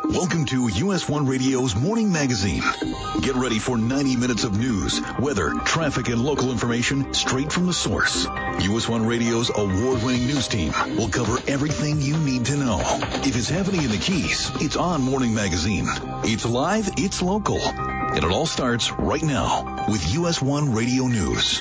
Welcome to US 1 Radio's Morning Magazine. Get ready for 90 minutes of news, weather, traffic, and local information straight from the source. US 1 Radio's award-winning news team will cover everything you need to know. If it's happening in the Keys, it's on Morning Magazine. It's live, it's local. And it all starts right now with US 1 Radio News.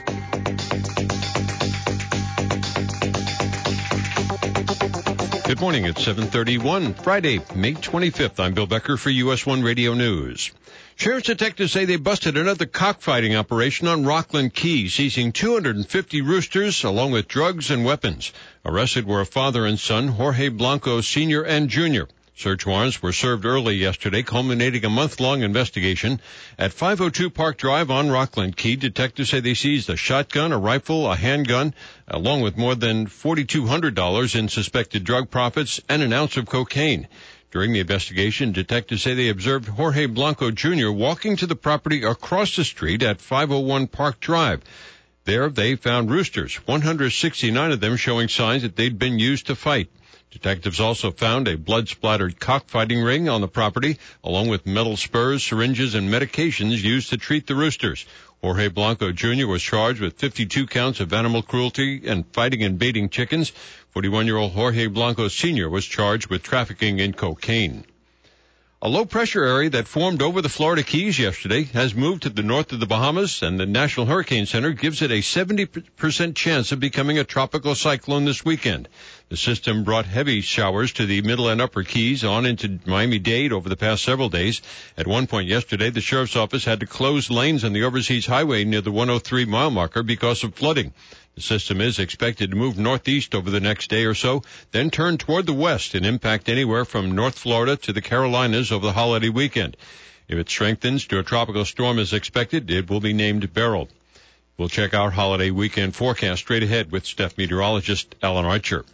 Good morning. It's 7:31, Friday, May 25th. I'm Bill Becker for US 1 Radio News. Sheriff's detectives say they busted another cockfighting operation on Rockland Key, seizing 250 roosters along with drugs and weapons. Arrested were a father and son, Jorge Blanco Sr. and Jr. Search warrants were served early yesterday, culminating a month-long investigation. At 502 Park Drive on Rockland Key, detectives say they seized a shotgun, a rifle, a handgun, along with more than $4,200 in suspected drug profits and an ounce of cocaine. During the investigation, detectives say they observed Jorge Blanco Jr. walking to the property across the street at 501 Park Drive. There, they found roosters, 169 of them showing signs that they'd been used to fight. Detectives also found a blood-splattered cockfighting ring on the property, along with metal spurs, syringes, and medications used to treat the roosters. Jorge Blanco Jr. was charged with 52 counts of animal cruelty and fighting and baiting chickens. 41-year-old Jorge Blanco Sr. was charged with trafficking in cocaine. A low-pressure area that formed over the Florida Keys yesterday has moved to the north of the Bahamas, and the National Hurricane Center gives it a 70% chance of becoming a tropical cyclone this weekend. The system brought heavy showers to the middle and upper Keys on into Miami-Dade over the past several days. At one point yesterday, the sheriff's office had to close lanes on the Overseas Highway near the 103-mile marker because of flooding. The system is expected to move northeast over the next day or so, then turn toward the west and impact anywhere from North Florida to the Carolinas over the holiday weekend. If it strengthens to a tropical storm as expected, it will be named Beryl. We'll check our holiday weekend forecast straight ahead with staff meteorologist Alan Archer.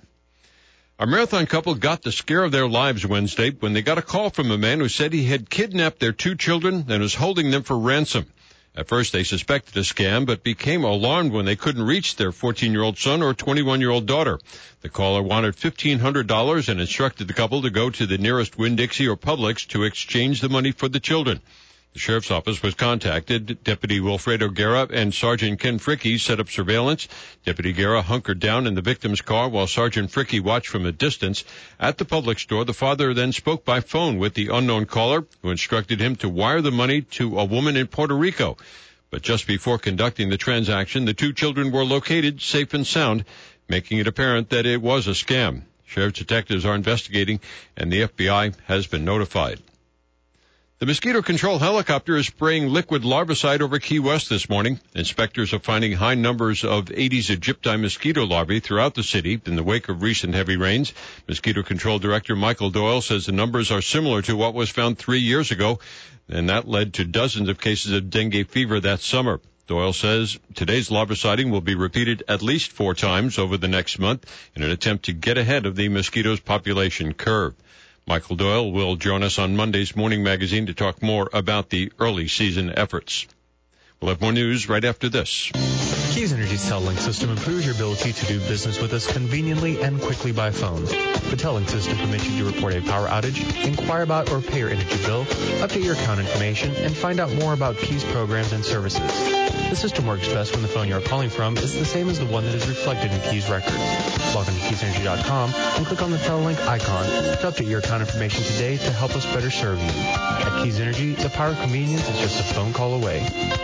A marathon couple got the scare of their lives Wednesday when they got a call from a man who said he had kidnapped their two children and was holding them for ransom. At first, they suspected a scam, but became alarmed when they couldn't reach their 14-year-old son or 21-year-old daughter. The caller wanted $1,500 and instructed the couple to go to the nearest Winn-Dixie or Publix to exchange the money for the children. The sheriff's office was contacted. Deputy Wilfredo Guerra and Sergeant Ken Fricke set up surveillance. Deputy Guerra hunkered down in the victim's car while Sergeant Fricke watched from a distance. At the Publix store, the father then spoke by phone with the unknown caller, who instructed him to wire the money to a woman in Puerto Rico. But just before conducting the transaction, the two children were located safe and sound, making it apparent that it was a scam. Sheriff's detectives are investigating, and the FBI has been notified. The mosquito control helicopter is spraying liquid larvicide over Key West this morning. Inspectors are finding high numbers of Aedes aegypti mosquito larvae throughout the city in the wake of recent heavy rains. Mosquito Control Director Michael Doyle says the numbers are similar to what was found 3 years ago, and that led to dozens of cases of dengue fever that summer. Doyle says today's larviciding will be repeated at least 4 times over the next month in an attempt to get ahead of the mosquito's population curve. Michael Doyle will join us on Monday's Morning Magazine to talk more about the early season efforts. We'll have more news right after this. Keys Energy's Tellink system improves your ability to do business with us conveniently and quickly by phone. The Tellink system permits you to report a power outage, inquire about or pay your energy bill, update your account information, and find out more about Keys programs and services. The system works best when the phone you are calling from is the same as the one that is reflected in Keys records. Log on to KeysEnergy.com and click on the Tellink icon to update your account information today to help us better serve you. At Keys Energy, the power of convenience is just a phone call away.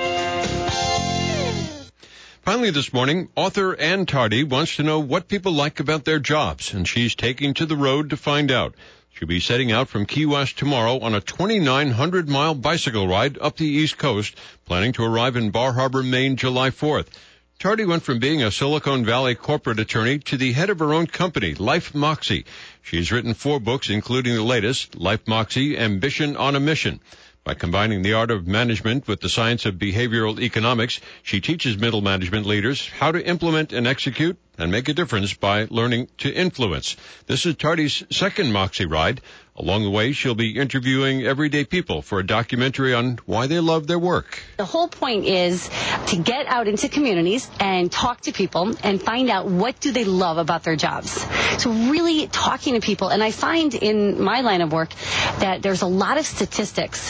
Finally this morning, author Ann Tardy wants to know what people like about their jobs, and she's taking to the road to find out. She'll be setting out from Key West tomorrow on a 2,900-mile bicycle ride up the East Coast, planning to arrive in Bar Harbor, Maine, July 4th. Tardy went from being a Silicon Valley corporate attorney to the head of her own company, Life Moxie. She's written 4 books, including the latest, Life Moxie, Ambition on a Mission. By combining the art of management with the science of behavioral economics, she teaches middle management leaders how to implement and execute and make a difference by learning to influence. This is Tardy's second Moxie ride. Along the way, she'll be interviewing everyday people for a documentary on why they love their work. The whole point is to get out into communities and talk to people and find out what do they love about their jobs. So really talking to people. And I find in my line of work that there's a lot of statistics.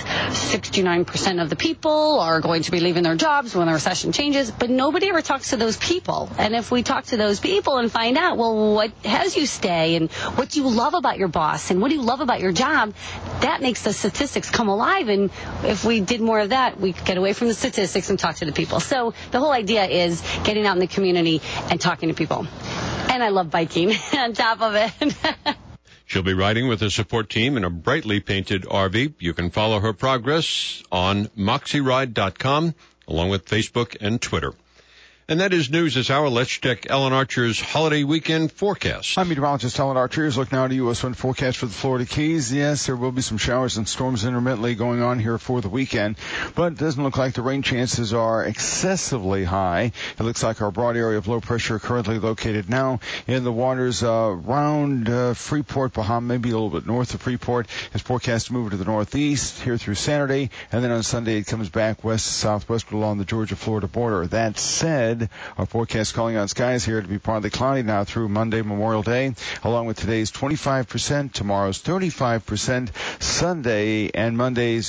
69% of the people are going to be leaving their jobs when the recession changes, but nobody ever talks to those people. And if we talk to those people and find out, well, what has you stay and what do you love about your boss and what do you love about your job, that makes the statistics come alive. And if we did more of that, we could get away from the statistics and talk to the people. So the whole idea is getting out in the community and talking to people. And I love biking on top of it. She'll be riding with a support team in a brightly painted RV. You can follow her progress on moxieride.com along with Facebook and Twitter. And that is news this hour. Let's check Ellen Archer's holiday weekend forecast. I'm meteorologist Ellen Archer. Here's a look now at U.S. wind forecast for the Florida Keys. Yes, there will be some showers and storms intermittently going on here for the weekend, but it doesn't look like the rain chances are excessively high. It looks like our broad area of low pressure currently located now in the waters around Freeport, Bahama, maybe a little bit north of Freeport. It's forecast to move to the northeast here through Saturday, and then on Sunday it comes back west to southwest along the Georgia-Florida border. That said, our forecast calling on skies here to be partly cloudy now through Monday, Memorial Day, along with today's 25%, tomorrow's 35%, Sunday and Monday's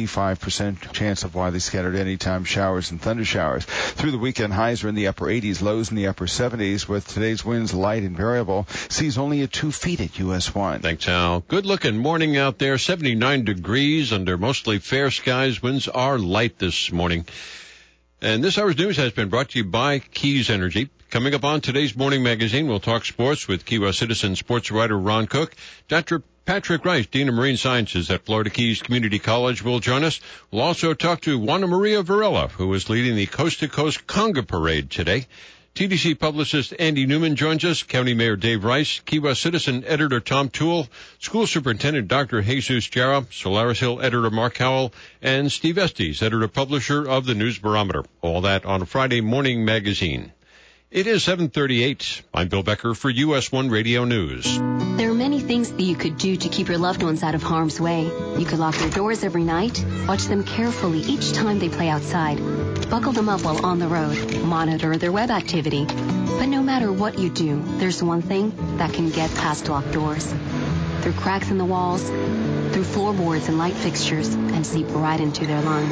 25% chance of widely scattered anytime showers and thunder showers. Through the weekend, highs are in the upper 80s, lows in the upper 70s, with today's winds light and variable. Seas only at 2 feet at US 1. Thanks, Al. Good-looking morning out there, 79 degrees under mostly fair skies. Winds are light this morning. And this hour's news has been brought to you by Keys Energy. Coming up on today's Morning Magazine, we'll talk sports with Key West Citizen sports writer Ron Cook. Dr. Patrick Rice, Dean of Marine Sciences at Florida Keys Community College, will join us. We'll also talk to Juana Maria Varela, who is leading the Coast to Coast Conga Parade today. TDC publicist Andy Newman joins us, County Mayor Dave Rice, Key West Citizen editor Tom Toole, School Superintendent Dr. Jesus Jarrah, Solaris Hill editor Mark Howell, and Steve Estes, editor-publisher of the News Barometer. All that on a Friday Morning Magazine. It is 7:38. I'm Bill Becker for US 1 Radio News. There are many things that you could do to keep your loved ones out of harm's way. You could lock their doors every night, watch them carefully each time they play outside, buckle them up while on the road, monitor their web activity. But no matter what you do, there's one thing that can get past locked doors. Through cracks in the walls, through floorboards and light fixtures, and seep right into their lungs.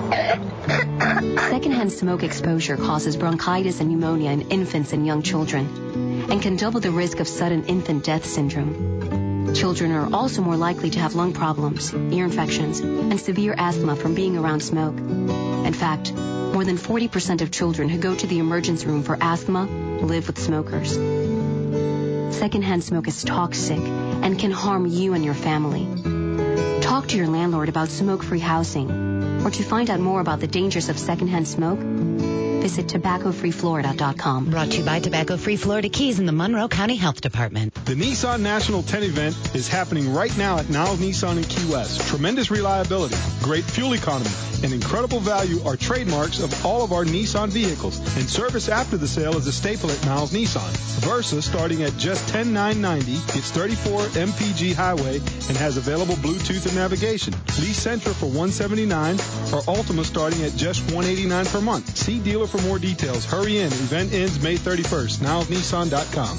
Secondhand smoke exposure causes bronchitis and pneumonia in infants and young children, and can double the risk of sudden infant death syndrome. Children are also more likely to have lung problems, ear infections, and severe asthma from being around smoke. In fact, more than 40% of children who go to the emergency room for asthma live with smokers. Secondhand smoke is toxic and can harm you and your family. Talk to your landlord about smoke-free housing, or to find out more about the dangers of secondhand smoke, visit tobaccofreeflorida.com. Brought to you by Tobacco Free Florida Keys and the Monroe County Health Department. The Nissan National 10 event is happening right now at Niles Nissan in Key West. Tremendous reliability, great fuel economy, and incredible value are trademarks of all of our Nissan vehicles. And service after the sale is a staple at Niles Nissan. Versa, starting at just $10,990, gets 34 MPG highway and has available Bluetooth and navigation. Lease Sentra for $179, or Ultima starting at just $189 per month. See dealer for more details. Hurry in. Event ends May 31st. NilesNissan.com.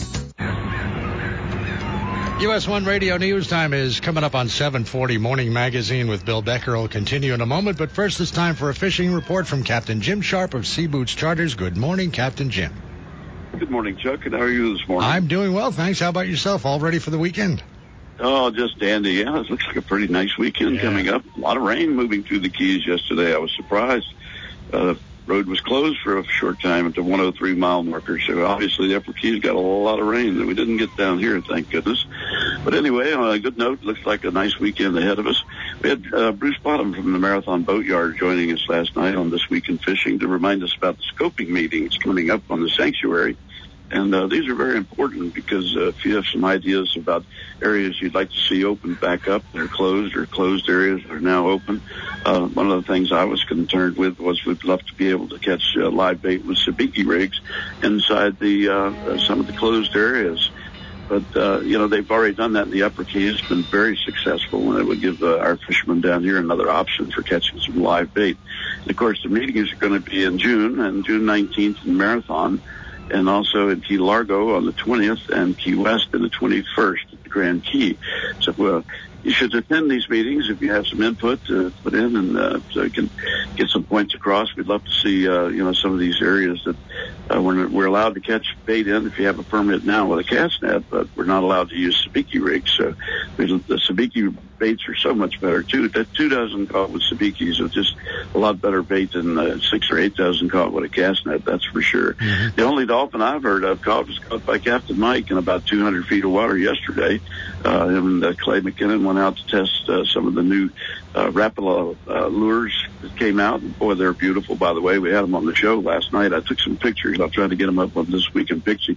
US 1 Radio News Time is coming up on 7:40. Morning Magazine with Bill Becker will continue in a moment, but first it's time for a fishing report from Captain Jim Sharp of Sea Boots Charters. Good morning, Captain Jim. Good morning, Chuck, and how are you this morning? I'm doing well, thanks. How about yourself? All ready for the weekend? Oh, just dandy. Yeah, it looks like a pretty nice weekend coming up. A lot of rain moving through the Keys yesterday. I was surprised. The road was closed for a short time at the 103-mile marker, so obviously the Upper Keys got a lot of rain that we didn't get down here, thank goodness. But anyway, on a good note, looks like a nice weekend ahead of us. We had Bruce Bottom from the Marathon Boatyard joining us last night on This Week in Fishing to remind us about the scoping meetings coming up on the sanctuary And these are very important because if you have some ideas about areas you'd like to see open back up that are closed, or closed areas that are now open, one of the things I was concerned with was we'd love to be able to catch live bait with sabiki rigs inside the some of the closed areas. But, they've already done that in the Upper Key. It's been very successful, and it would give our fishermen down here another option for catching some live bait. And, of course, the meetings are going to be in June, and June 19th in Marathon, and also in Key Largo on the 20th, and Key West on the 21st at the Grand Key. So you should attend these meetings if you have some input to put in, and so you can get some points across. We'd love to see, some of these areas that we're allowed to catch bait in if you have a permit now with a cast net, but we're not allowed to use sabiki rigs. So the sabiki baits are so much better, too. That 2 dozen caught with sabikis are just a lot better bait than 6 or 8 dozen caught with a cast net, that's for sure. Mm-hmm. The only dolphin I've heard of was caught by Captain Mike in about 200 feet of water yesterday. And Clay McKinnon went out to test some of the new Rapala lures that came out. And boy, they're beautiful, by the way. We had them on the show last night. I took some pictures. I'll try to get them up on This Week in Fishing.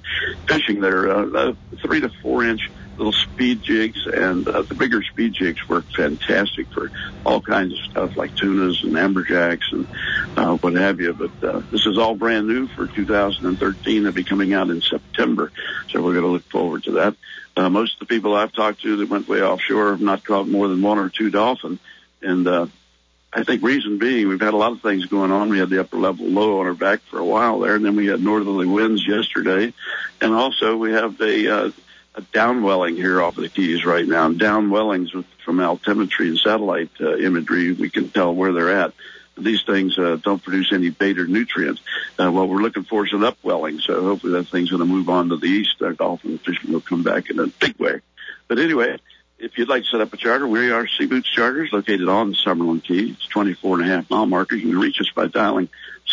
They're 3 to 4 inch little speed jigs, and the bigger speed jigs work fantastic for all kinds of stuff like tunas and amberjacks and what have you. But this is all brand new for 2013. They'll be coming out in September, so we're going to look forward to that. Most of the people I've talked to that went way offshore have not caught more than 1 or 2 dolphin, and I think reason being, we've had a lot of things going on. We had the upper level low on our back for a while there, and then we had northerly winds yesterday, and also we have a downwelling here off of the Keys right now. Downwellings from altimetry and satellite imagery, we can tell where they're at. These things don't produce any bait or nutrients. What we're looking for is an upwelling, so hopefully that thing's going to move on to the east. Our dolphin fishing will come back in a big way. But anyway, if you'd like to set up a charter, we are Sea Boots Charters, located on the Summerlin Key. It's 24.5-mile marker. You can reach us by dialing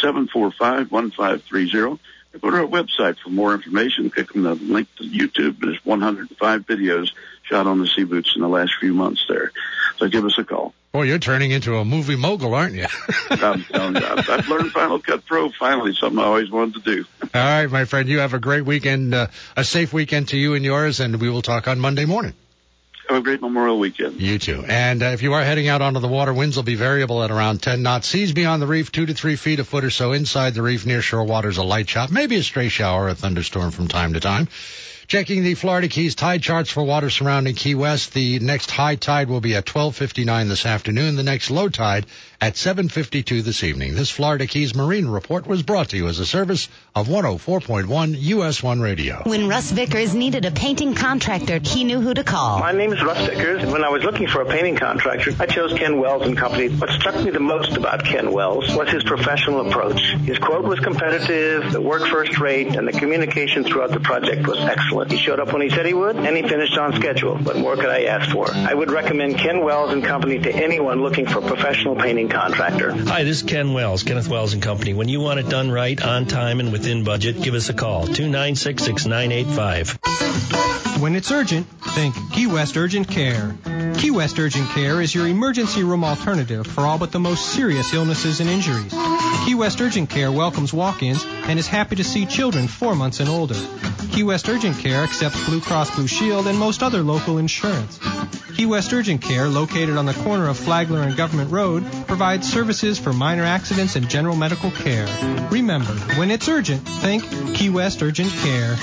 745-1530. Go to our website for more information. Click on the link to YouTube. There's 105 videos shot on the Sea Boots in the last few months there. So give us a call. Boy, you're turning into a movie mogul, aren't you? I'm telling you, I've learned Final Cut Pro finally, something I always wanted to do. All right, my friend, you have a great weekend, a safe weekend to you and yours, and we will talk on Monday morning. Have a great Memorial weekend. You too. And if you are heading out onto the water, winds will be variable at around 10 knots. Seas beyond the reef 2 to 3 feet, a foot or so. Inside the reef, near shore waters, a light chop, maybe a stray shower or a thunderstorm from time to time. Checking the Florida Keys tide charts for water surrounding Key West. The next high tide will be at 12:59 this afternoon. The next low tide at 7:52 this evening. This Florida Keys Marine Report was brought to you as a service of 104.1 US 1 Radio. When Russ Vickers needed a painting contractor, he knew who to call. My name is Russ Vickers. When I was looking for a painting contractor, I chose Ken Wells and Company. What struck me the most about Ken Wells was his professional approach. His quote was competitive, the work first rate, and the communication throughout the project was excellent. He showed up when he said he would, and he finished on schedule. What more could I ask for? I would recommend Ken Wells and Company to anyone looking for a professional painting contractor. Hi, this is Ken Wells, Kenneth Wells and Company. When you want it done right, on time, and within budget, give us a call, 296-6985. When it's urgent, think Key West Urgent Care. Key West Urgent Care is your emergency room alternative for all but the most serious illnesses and injuries. Key West Urgent Care welcomes walk-ins and is happy to see children 4 months and older. Key West Urgent Care accepts Blue Cross Blue Shield and most other local insurance. Key West Urgent Care, located on the corner of Flagler and Government Road, provides services for minor accidents and general medical care. Remember, when it's urgent, think Key West Urgent Care.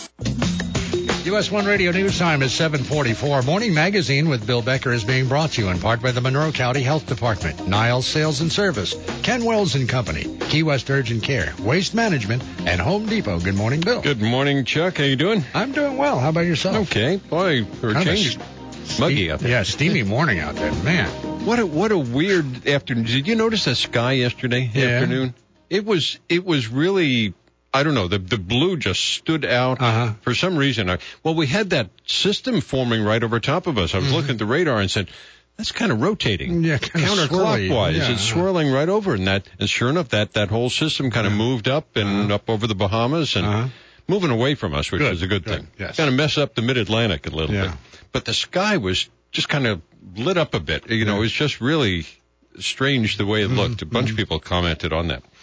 US 1 Radio News Time is 7:44. Morning Magazine with Bill Becker is being brought to you in part by the Monroe County Health Department, Niles Sales and Service, Ken Wells and Company, Key West Urgent Care, Waste Management, and Home Depot. Good morning, Bill. Good morning, Chuck. How you doing? I'm doing well. How about yourself? Okay. Boy, we're changing. Muggy out there. Yeah, steamy morning out there. Man. What a weird afternoon. Did you notice the sky yesterday afternoon? It was really, I don't know, the blue just stood out for some reason. We had that system forming right over top of us. I was looking at the radar and said, that's kind of rotating. Yeah, kind of counterclockwise. Yeah. It's swirling right over, and sure enough, that whole system kind of moved up and up over the Bahamas and moving away from us, which is a good thing. Yes. Kind of mess up the mid-Atlantic a little bit. But the sky was just kind of lit up a bit. You know, it was just really strange the way it looked. A bunch of people commented on that.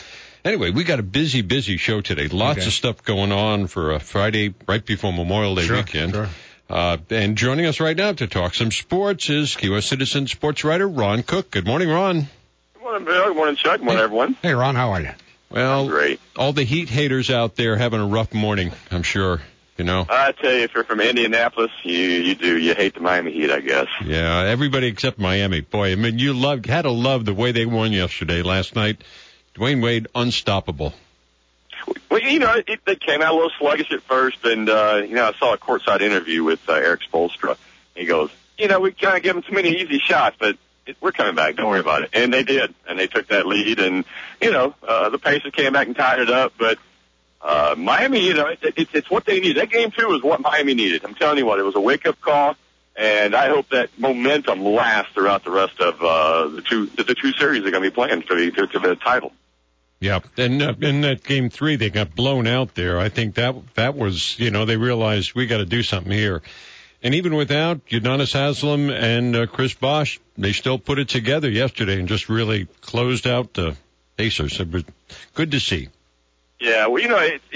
Anyway, we got a busy show today. Lots of stuff going on for a Friday right before Memorial Day weekend. Sure. And joining us right now to talk some sports is Key West Citizen sports writer Ron Cook. Good morning, Ron. Good morning, Bill. Good morning, Chuck. Good morning, everyone. Hey, Ron, how are you? Well, great. All the Heat haters out there having a rough morning, I'm sure. You know, I tell you, if you're from Indianapolis, you hate the Miami Heat, I guess. Yeah, everybody except Miami. Boy, I mean, had to love the way they won yesterday, last night. Dwayne Wade, unstoppable. Well, they came out a little sluggish at first, and I saw a courtside interview with Eric Spoelstra. He goes, we kind of give them too many easy shots, but we're coming back. Don't worry about it. And they did, and they took that lead, and the Pacers came back and tied it up, but. Miami, it's what they need. That game 2 is what Miami needed. I'm telling you what, it was a wake-up call, and I hope that momentum lasts throughout the rest of the two series they're going to be playing for the title. Yeah, and in that game 3, they got blown out there. I think that was, they realized we got to do something here. And even without Udonis Haslem and Chris Bosh, they still put it together yesterday and just really closed out the Pacers. It was good to see. Yeah, well,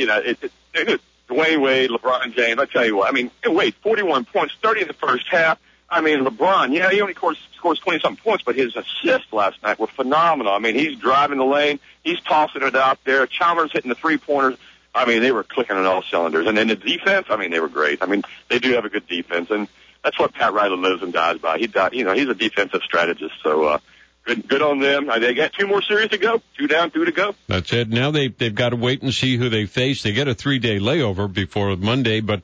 Dwayne Wade, LeBron James, I tell you what, Wade, 41 points, 30 in the first half. LeBron, he only scores 20-something points, but his assists last night were phenomenal. He's driving the lane, he's tossing it out there. Chalmers hitting the three-pointers. They were clicking on all cylinders. And then the defense, they were great. They do have a good defense, and that's what Pat Riley lives and dies by. He's a defensive strategist, so, Good on them. They got 2 more series to go. 2 down, 2 to go. That's it. Now they've got to wait and see who they face. They get a 3-day layover before Monday, but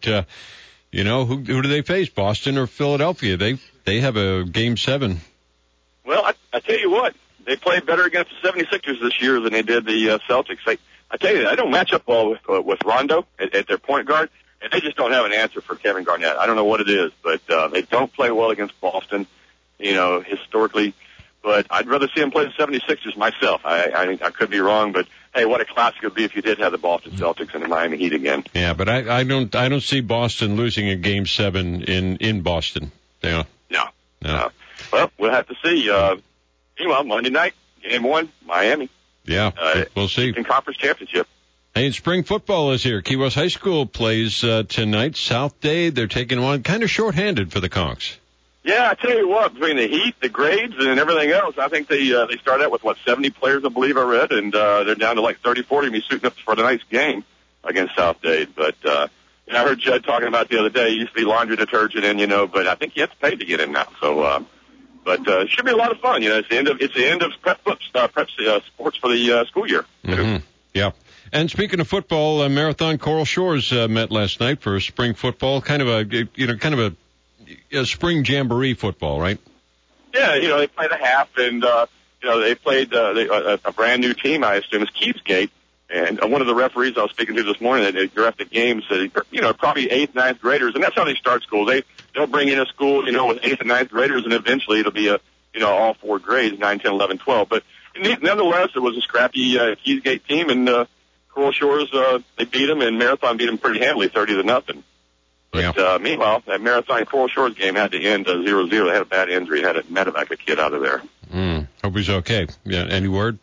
who do they face? Boston or Philadelphia? They have a game 7. Well, I tell you what, they played better against the 76ers this year than they did the Celtics. I tell you, they don't match up well with Rondo at their point guard, and they just don't have an answer for Kevin Garnett. I don't know what it is, but they don't play well against Boston. Historically. But I'd rather see him play the 76ers myself. I could be wrong, but hey, what a classic it would be if you did have the Boston Celtics and the Miami Heat again. Yeah, but I don't see Boston losing a game 7 in Boston. Yeah. No. Well, we'll have to see. Meanwhile, Monday night, game 1, Miami. Yeah, we'll see. In conference championship. Hey, spring football is here. Key West High School plays tonight. South Day, they're taking on kind of shorthanded for the Conks. Yeah, I tell you what, between the heat, the grades, and everything else, I think they start out with, 70 players, I believe I read, and they're down to 30, 40 to be suiting up for the night's game against South Dade. But I heard Judd talking about the other day, he used to be laundry detergent in, but I think he has to pay to get in now. So, but it should be a lot of fun. It's the end of prep sports for the school year. Mm-hmm. Yeah. And speaking of football, Marathon Coral Shores met last night for spring football, kind of a spring jamboree football, right? Yeah, they played a half, and they played a brand new team, I assume, is Keepsgate. And one of the referees I was speaking to this morning that directed the game said, probably 8th, 9th graders, and that's how they start school. They'll bring in a school, with 8th and 9th graders, and eventually it'll be all 4 grades, 9, 10, 11, 12. But nonetheless, it was a scrappy Keepsgate team, and Coral Shores they beat them, and Marathon beat them pretty handily, 30-0. But meanwhile, that Marathon Coral Shores game had to end 0-0. They had a bad injury. Had a medevac a kid out of there. Hope he's okay. Yeah. Any word?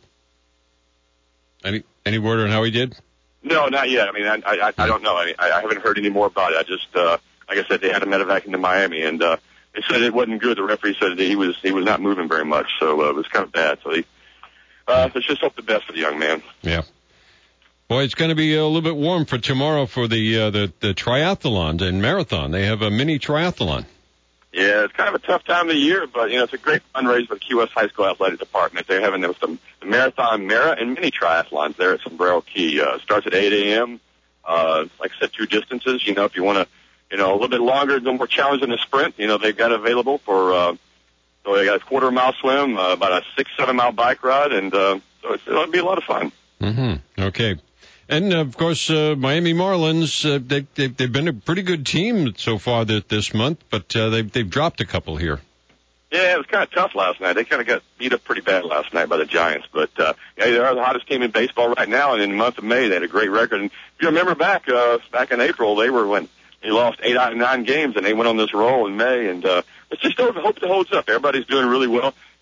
Any word on how he did? No, not yet. I don't know. I haven't heard any more about it. I just, like I said, they had a medevac into Miami, and they said it wasn't good. The referee said that he was not moving very much, so it was kind of bad. So let's just hope the best for the young man. Yeah. Boy, it's going to be a little bit warm for tomorrow for the triathlon and marathon. They have a mini triathlon. Yeah, it's kind of a tough time of the year, but, it's a great fundraiser for the Key West High School Athletic Department. They're having the marathon, mara, and mini triathlons there at Sombrero Key. Starts at 8 a.m. Like I said, 2 distances. If you want to, a little bit longer, a little more challenging than a sprint, they've got available for, so they got a quarter-mile swim, about a 6-7 mile bike ride, and so it'll be a lot of fun. Mm-hmm. Okay. And, of course, Miami Marlins, they've been a pretty good team so far this month, but they've dropped a couple here. Yeah, it was kind of tough last night. They kind of got beat up pretty bad last night by the Giants. But, they are the hottest team in baseball right now, and in the month of May, they had a great record. And if you remember back in April, they lost 8 out of 9 games, and they went on this roll in May. And let's just hope it holds up. Everybody's doing really well.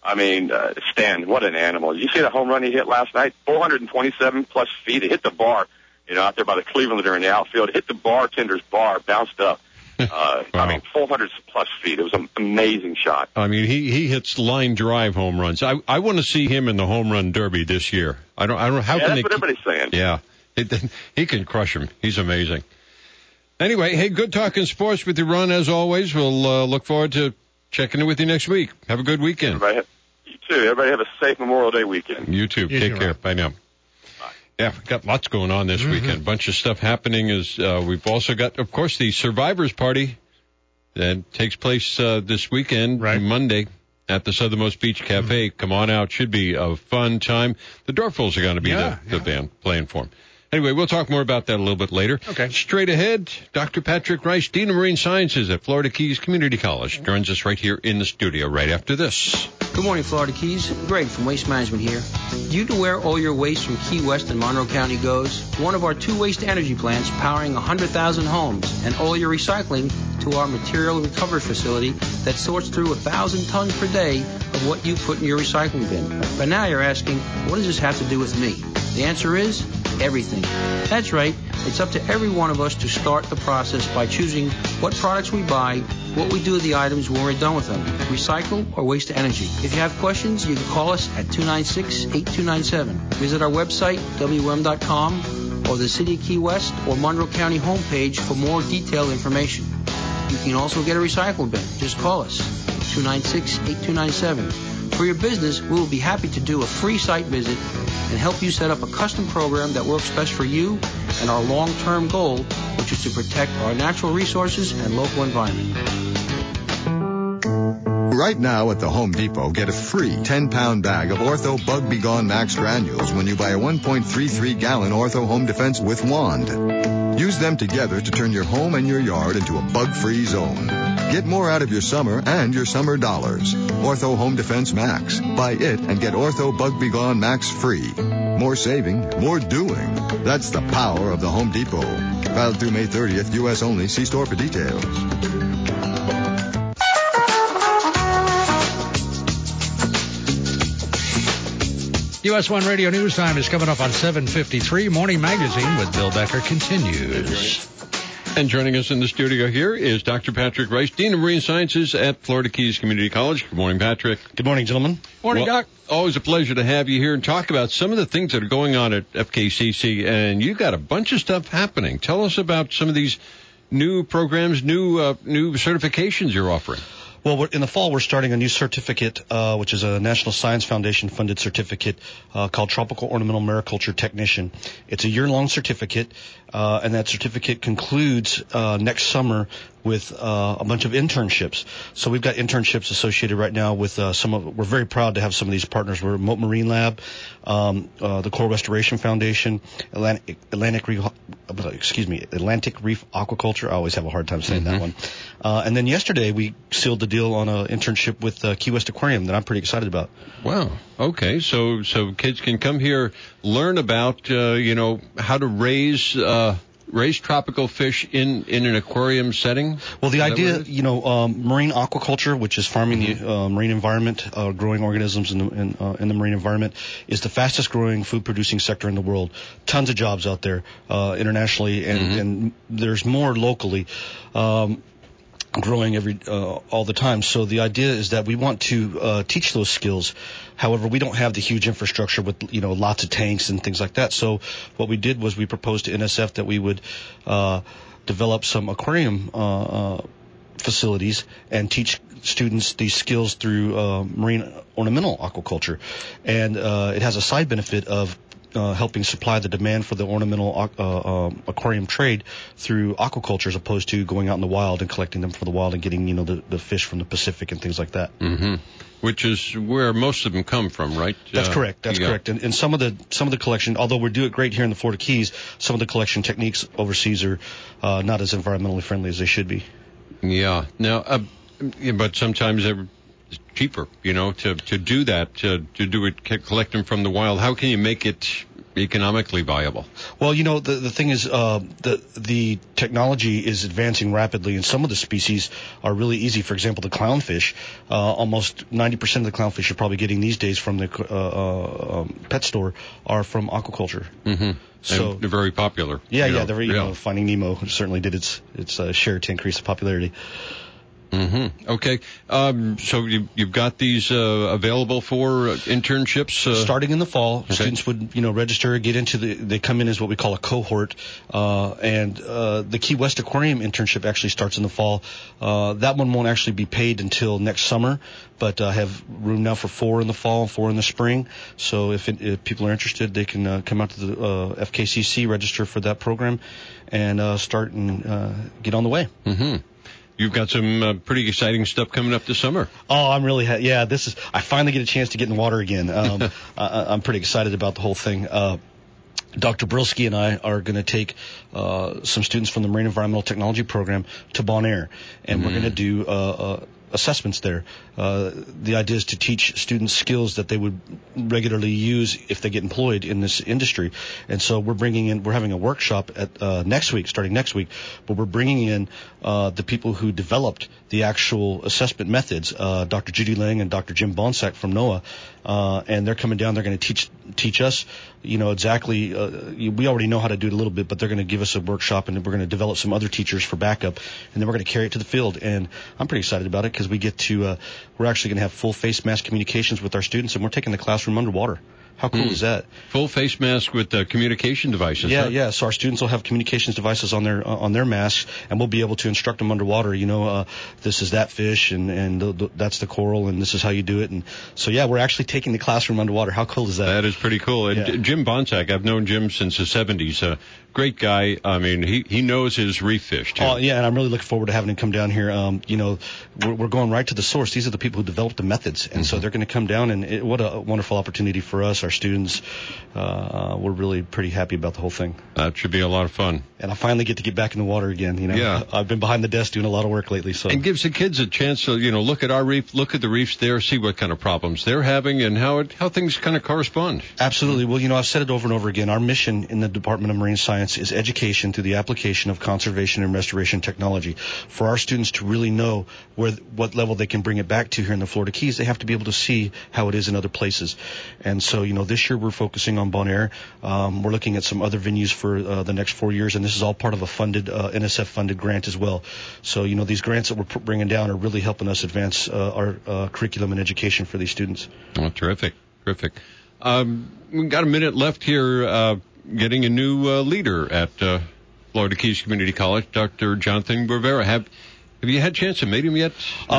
I mean, Stan, what an animal. You see the home run he hit last night? 427 plus feet. It hit the bar, out there by the Clevelander in the outfield. It hit the bartender's bar, bounced up. Wow. I mean, 400 plus feet. It was an amazing shot. I mean, he hits line drive home runs. I want to see him in the home run derby this year. I don't know how can that's what everybody's saying. Yeah. He can crush him. He's amazing. Anyway, hey, good talking sports with you, Ron, as always. We'll look forward to checking in with you next week. Have a good weekend. You too. Everybody have a safe Memorial Day weekend. You too. Take care. Bye now. Yeah, we've got lots going on this weekend. A bunch of stuff happening. We've also got, of course, the Survivors Party that takes place this weekend, Monday, at the Southernmost Beach Cafe. Come on out. Should be a fun time. The Dorfels are going to be the band playing for them. Anyway, we'll talk more about that a little bit later. Okay. Straight ahead, Dr. Patrick Rice, Dean of Marine Sciences at Florida Keys Community College, joins us right here in the studio right after this. Good morning, Florida Keys. Greg from Waste Management here. Due to where all your waste from Key West and Monroe County goes, one of our two waste-to-energy plants powering 100,000 homes, and all your recycling to our material recovery facility that sorts through 1,000 tons per day of what you put in your recycling bin. But now you're asking, what does this have to do with me? The answer is everything. That's right. It's up to every one of us to start the process by choosing what products we buy, what we do with the items when we're done with them, recycle or waste to energy. If you have questions, you can call us at 296-8297. Visit our website, WM.com, or the City of Key West or Monroe County homepage for more detailed information. You can also get a recycle bin. Just call us, 296-8297. For your business, we will be happy to do a free site visit and help you set up a custom program that works best for you and our long-term goal, which is to protect our natural resources and local environment. Right now at the Home Depot, get a free 10-pound bag of Ortho Bug Be Gone Max granules when you buy a 1.33-gallon Ortho Home Defense with wand. Use them together to turn your home and your yard into a bug-free zone. Get more out of your summer and your summer dollars. Ortho Home Defense Max. Buy it and get Ortho Bug Be Gone Max free. More saving, more doing. That's the power of the Home Depot. Valid through May 30th, U.S. only. See store for details. US 1 Radio News Time is coming up on 7:53. Morning Magazine with Bill Becker continues. And joining us in the studio here is Dr. Patrick Rice, Dean of Marine Sciences at Florida Keys Community College. Good morning, Patrick. Good morning, gentlemen. Morning, Doc. Always a pleasure to have you here and talk about some of the things that are going on at FKCC. And you've got a bunch of stuff happening. Tell us about some of these new programs, new certifications you're offering. Well, in the fall, we're starting a new certificate, which is a National Science Foundation funded certificate called Tropical Ornamental Mariculture Technician. It's a year-long certificate, and that certificate concludes next summer with a bunch of internships. So we've got internships associated right now with we're very proud to have some of these partners. We're Remote Marine Lab, the Coral Restoration Foundation, Atlantic Reef Aquaculture. I always have a hard time saying that one. And then yesterday we sealed the deal on an internship with Key West Aquarium that I'm pretty excited about. Wow. Okay. So kids can come here, learn about, how to raise tropical fish in an aquarium setting? Well, the idea, marine aquaculture, which is farming the marine environment, growing organisms in the marine environment, is the fastest growing food producing sector in the world. Tons of jobs out there internationally, and there's more locally. Growing all the time. So the idea is that we want to teach those skills. However, we don't have the huge infrastructure with lots of tanks and things like that. So what we did was we proposed to NSF that we would develop some aquarium facilities and teach students these skills through marine ornamental aquaculture. And it has a side benefit of helping supply the demand for the ornamental aquarium trade through aquaculture, as opposed to going out in the wild and collecting them from the wild and getting the fish from the Pacific and things like that. Mm-hmm. Which is where most of them come from, right? That's correct. That's correct. And some of the collection, although we do it great here in the Florida Keys, some of the collection techniques overseas are not as environmentally friendly as they should be. Yeah. Now, but sometimes cheaper, to do that, to do it, collect them from the wild. How can you make it economically viable? Well, the thing is, the technology is advancing rapidly, and some of the species are really easy. For example, the clownfish, almost 90% of the clownfish you're probably getting these days from the pet store are from aquaculture. Mm-hmm. So and they're very popular. Yeah, they're very, Finding Nemo certainly did its share to increase the popularity. Mm-hmm. Okay. So you've got these available for internships? Starting in the fall. Okay. Students would, register, get into they come in as what we call a cohort. And the Key West Aquarium internship actually starts in the fall. That one won't actually be paid until next summer, but I have room now for 4 in the fall and 4 in the spring. So if people are interested, they can come out to the FKCC, register for that program, and start and get on the way. Mm-hmm. You've got some pretty exciting stuff coming up this summer. Oh, I'm really I finally get a chance to get in the water again. I'm pretty excited about the whole thing. Dr. Brilski and I are going to take some students from the Marine Environmental Technology program to Bonaire, and we're going to do assessments there. The idea is to teach students skills that they would regularly use if they get employed in this industry. And so we're having a workshop at starting next week, but we're bringing in the people who developed the actual assessment methods, Dr. Judy Lang and Dr. Jim Bonsack from NOAA, and they're coming down. They're going to teach us, exactly. We already know how to do it a little bit, but they're going to give us a workshop, and we're going to develop some other teachers for backup, and then we're going to carry it to the field. And I'm pretty excited about it because we get to we're actually going to have full face mask communications with our students, and we're taking the classroom underwater. How cool is that? Full face mask with communication devices. Yeah, huh? yeah. So our students will have communications devices on their masks, and we'll be able to instruct them underwater. This is that fish, and that's the coral, and this is how you do it. And so we're actually taking the classroom underwater. How cool is that? That is pretty cool. And Jim Bonsack, I've known Jim since the 70s. Great guy. I mean, he knows his reef fish too. Oh yeah, and I'm really looking forward to having him come down here. We're going right to the source. These are the people who developed the methods, and so they're going to come down. And what a wonderful opportunity for us, our students. We're really pretty happy about the whole thing. That should be a lot of fun. And I finally get to get back in the water again. Yeah. I've been behind the desk doing a lot of work lately. So. And gives the kids a chance to, look at our reef, look at the reefs there, see what kind of problems they're having and how things kind of correspond. Absolutely. Well, I've said it over and over again. Our mission in the Department of Marine Science is education through the application of conservation and restoration technology. For our students to really know what level they can bring it back to here in the Florida Keys, they have to be able to see how it is in other places. And so, this year we're focusing on Bonaire. We're looking at some other venues for the next 4 years, and this is all part of a funded NSF-funded grant as well. So, these grants that we're bringing down are really helping us advance our curriculum and education for these students. Oh, terrific. We've got a minute left here. Getting a new leader at Florida Keys Community College, Dr. Jonathan Rivera. Have you had a chance to meet him yet?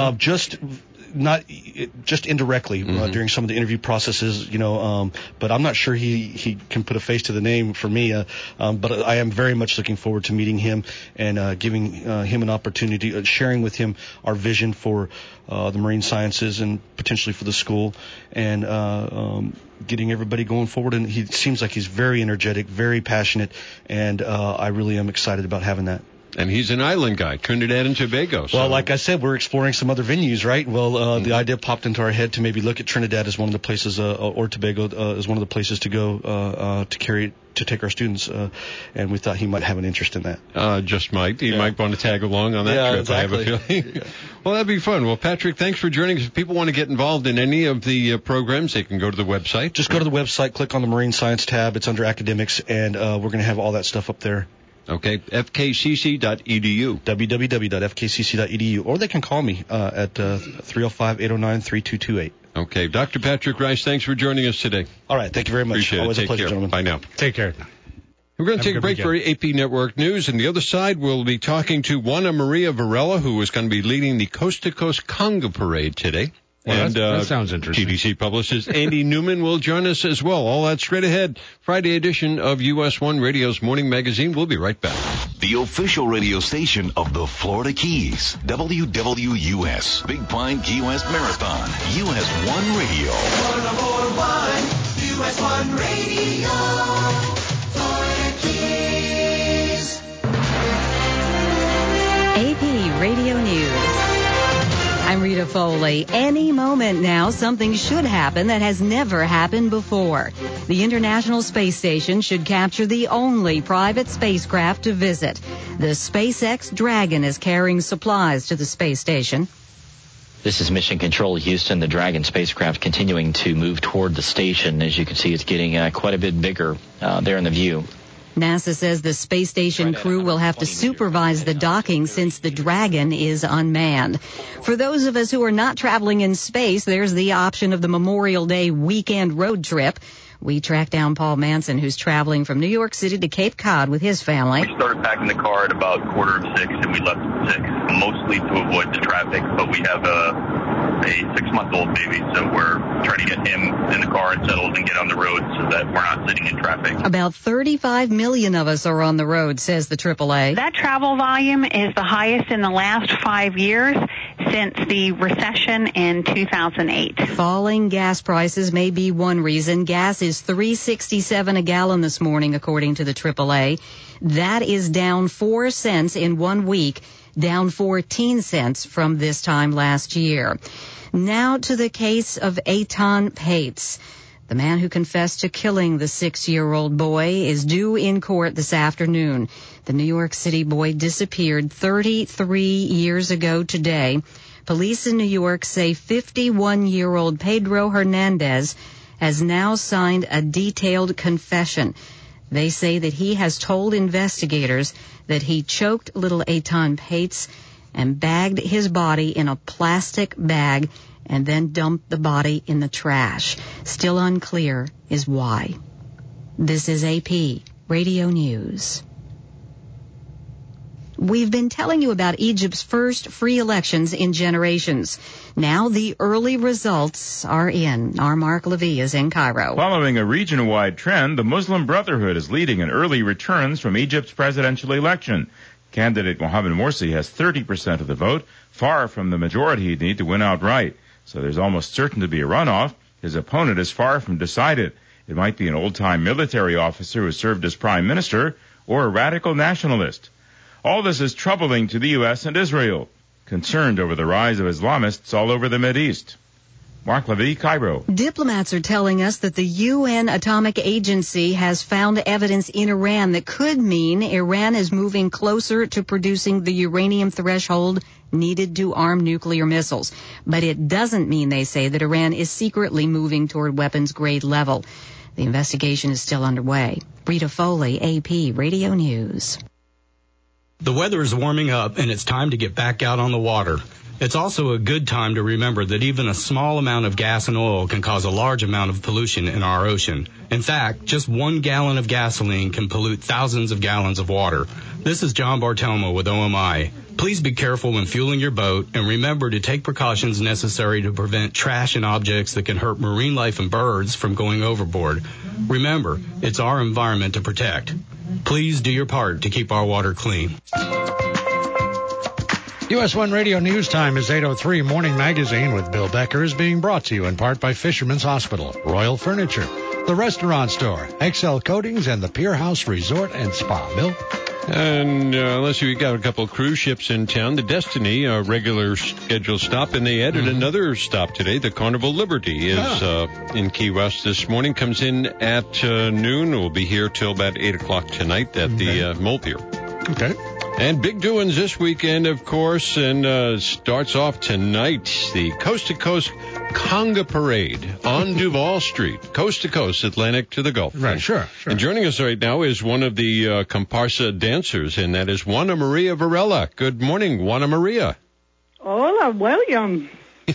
Just indirectly during some of the interview processes, but I'm not sure he can put a face to the name for me. But I am very much looking forward to meeting him and giving him an opportunity, sharing with him our vision for the marine sciences and potentially for the school, and getting everybody going forward. And he seems like he's very energetic, very passionate, and I really am excited about having that. And he's an island guy, Trinidad and Tobago. So. Well, like I said, we're exploring some other venues, right? Well, the idea popped into our head to maybe look at Trinidad as one of the places, or Tobago as one of the places to go to take our students, and we thought he might have an interest in that. Just might. He might want to tag along on that trip, exactly. I have a feeling. Well, that'd be fun. Well, Patrick, thanks for joining us. If people want to get involved in any of the programs, they can go to the website. Just go to the website, click on the Marine Science tab. It's under Academics, and we're going to have all that stuff up there. Okay, fkcc.edu. www.fkcc.edu. Or they can call me at 305-809-3228. Okay, Dr. Patrick Rice, thanks for joining us today. All right, thank you very much. Appreciate Always it. a pleasure, gentlemen. Bye now. Take care. We're going to take a break for AP Network News, and the other side we'll be talking to Juana Maria Varela, who is going to be leading the Coast to Coast Conga Parade today. Well, that sounds interesting. TDC publicist Andy Newman will join us as well. All that straight ahead. Friday edition of US 1 Radio's Morning Magazine. We'll be right back. The official radio station of the Florida Keys. WWUS. Big Pine Key West Marathon. US 1 Radio. US 1 Radio. Florida Keys. AP Radio News. I'm Rita Foley. Any moment now, something should happen that has never happened before. The International Space Station should capture the only private spacecraft to visit. The SpaceX Dragon is carrying supplies to the space station. This is Mission Control Houston. The Dragon spacecraft continuing to move toward the station. As you can see, it's getting quite a bit bigger there in the view. NASA says the space station crew will have to supervise the docking since the Dragon is unmanned. For those of us who are not traveling in space, there's the option of the Memorial Day weekend road trip. We tracked down Paul Manson, who's traveling from New York City to Cape Cod with his family. We started packing the car at about 5:45, and we left at 6, mostly to avoid the traffic, but we have a 6-month-old baby, so we're trying to get him in the car and settled and get on the road so that we're not sitting in traffic. About 35 million of us are on the road, says the AAA. That travel volume is the highest in the last 5 years since the recession in 2008. Falling gas prices may be one reason. Gas is $3.67 a gallon this morning, according to the AAA. That is down 4 cents in 1 week, down 14 cents from this time last year. Now to the case of Eitan Pates. The man who confessed to killing the 6-year-old boy is due in court this afternoon. The New York City boy disappeared 33 years ago today. Police in New York say 51-year-old Pedro Hernandez has now signed a detailed confession. They say that he has told investigators that he choked little Eitan Pates and bagged his body in a plastic bag and then dumped the body in the trash. Still unclear is why. This is AP Radio News. We've been telling you about Egypt's first free elections in generations. Now the early results are in. Our Mark Levy is in Cairo. Following a region-wide trend, the Muslim Brotherhood is leading in early returns from Egypt's presidential election. Candidate Mohamed Morsi has 30% of the vote, far from the majority he'd need to win outright. So there's almost certain to be a runoff. His opponent is far from decided. It might be an old-time military officer who served as prime minister or a radical nationalist. All this is troubling to the U.S. and Israel, concerned over the rise of Islamists all over the Mideast. Mark Levy, Cairo. Diplomats are telling us that the UN Atomic Agency has found evidence in Iran that could mean Iran is moving closer to producing the uranium threshold needed to arm nuclear missiles. But it doesn't mean, they say, that Iran is secretly moving toward weapons-grade level. The investigation is still underway. Rita Foley, AP Radio News. The weather is warming up, and it's time to get back out on the water. It's also a good time to remember that even a small amount of gas and oil can cause a large amount of pollution in our ocean. In fact, just 1 gallon of gasoline can pollute thousands of gallons of water. This is John Bartelmo with OMI. Please be careful when fueling your boat, and remember to take precautions necessary to prevent trash and objects that can hurt marine life and birds from going overboard. Remember, it's our environment to protect. Please do your part to keep our water clean. US 1 Radio News Time is 8:03. Morning Magazine with Bill Becker is being brought to you in part by Fisherman's Hospital, Royal Furniture, the Restaurant Store, XL Coatings, and the Pier House Resort and Spa. Bill? And unless you got a couple of cruise ships in town, the Destiny, a regular scheduled stop, and they added another stop today. The Carnival Liberty is in Key West this morning, comes in at noon. We'll be here till about 8 o'clock tonight at the Mole Pier. Okay. And big doings this weekend, of course, and starts off tonight, the Coast to Coast Conga Parade on Duval Street, coast to coast, Atlantic to the Gulf. Right, sure. And joining us right now is one of the comparsa dancers, and that is Juana Maria Varela. Good morning, Juana Maria. Hola, William.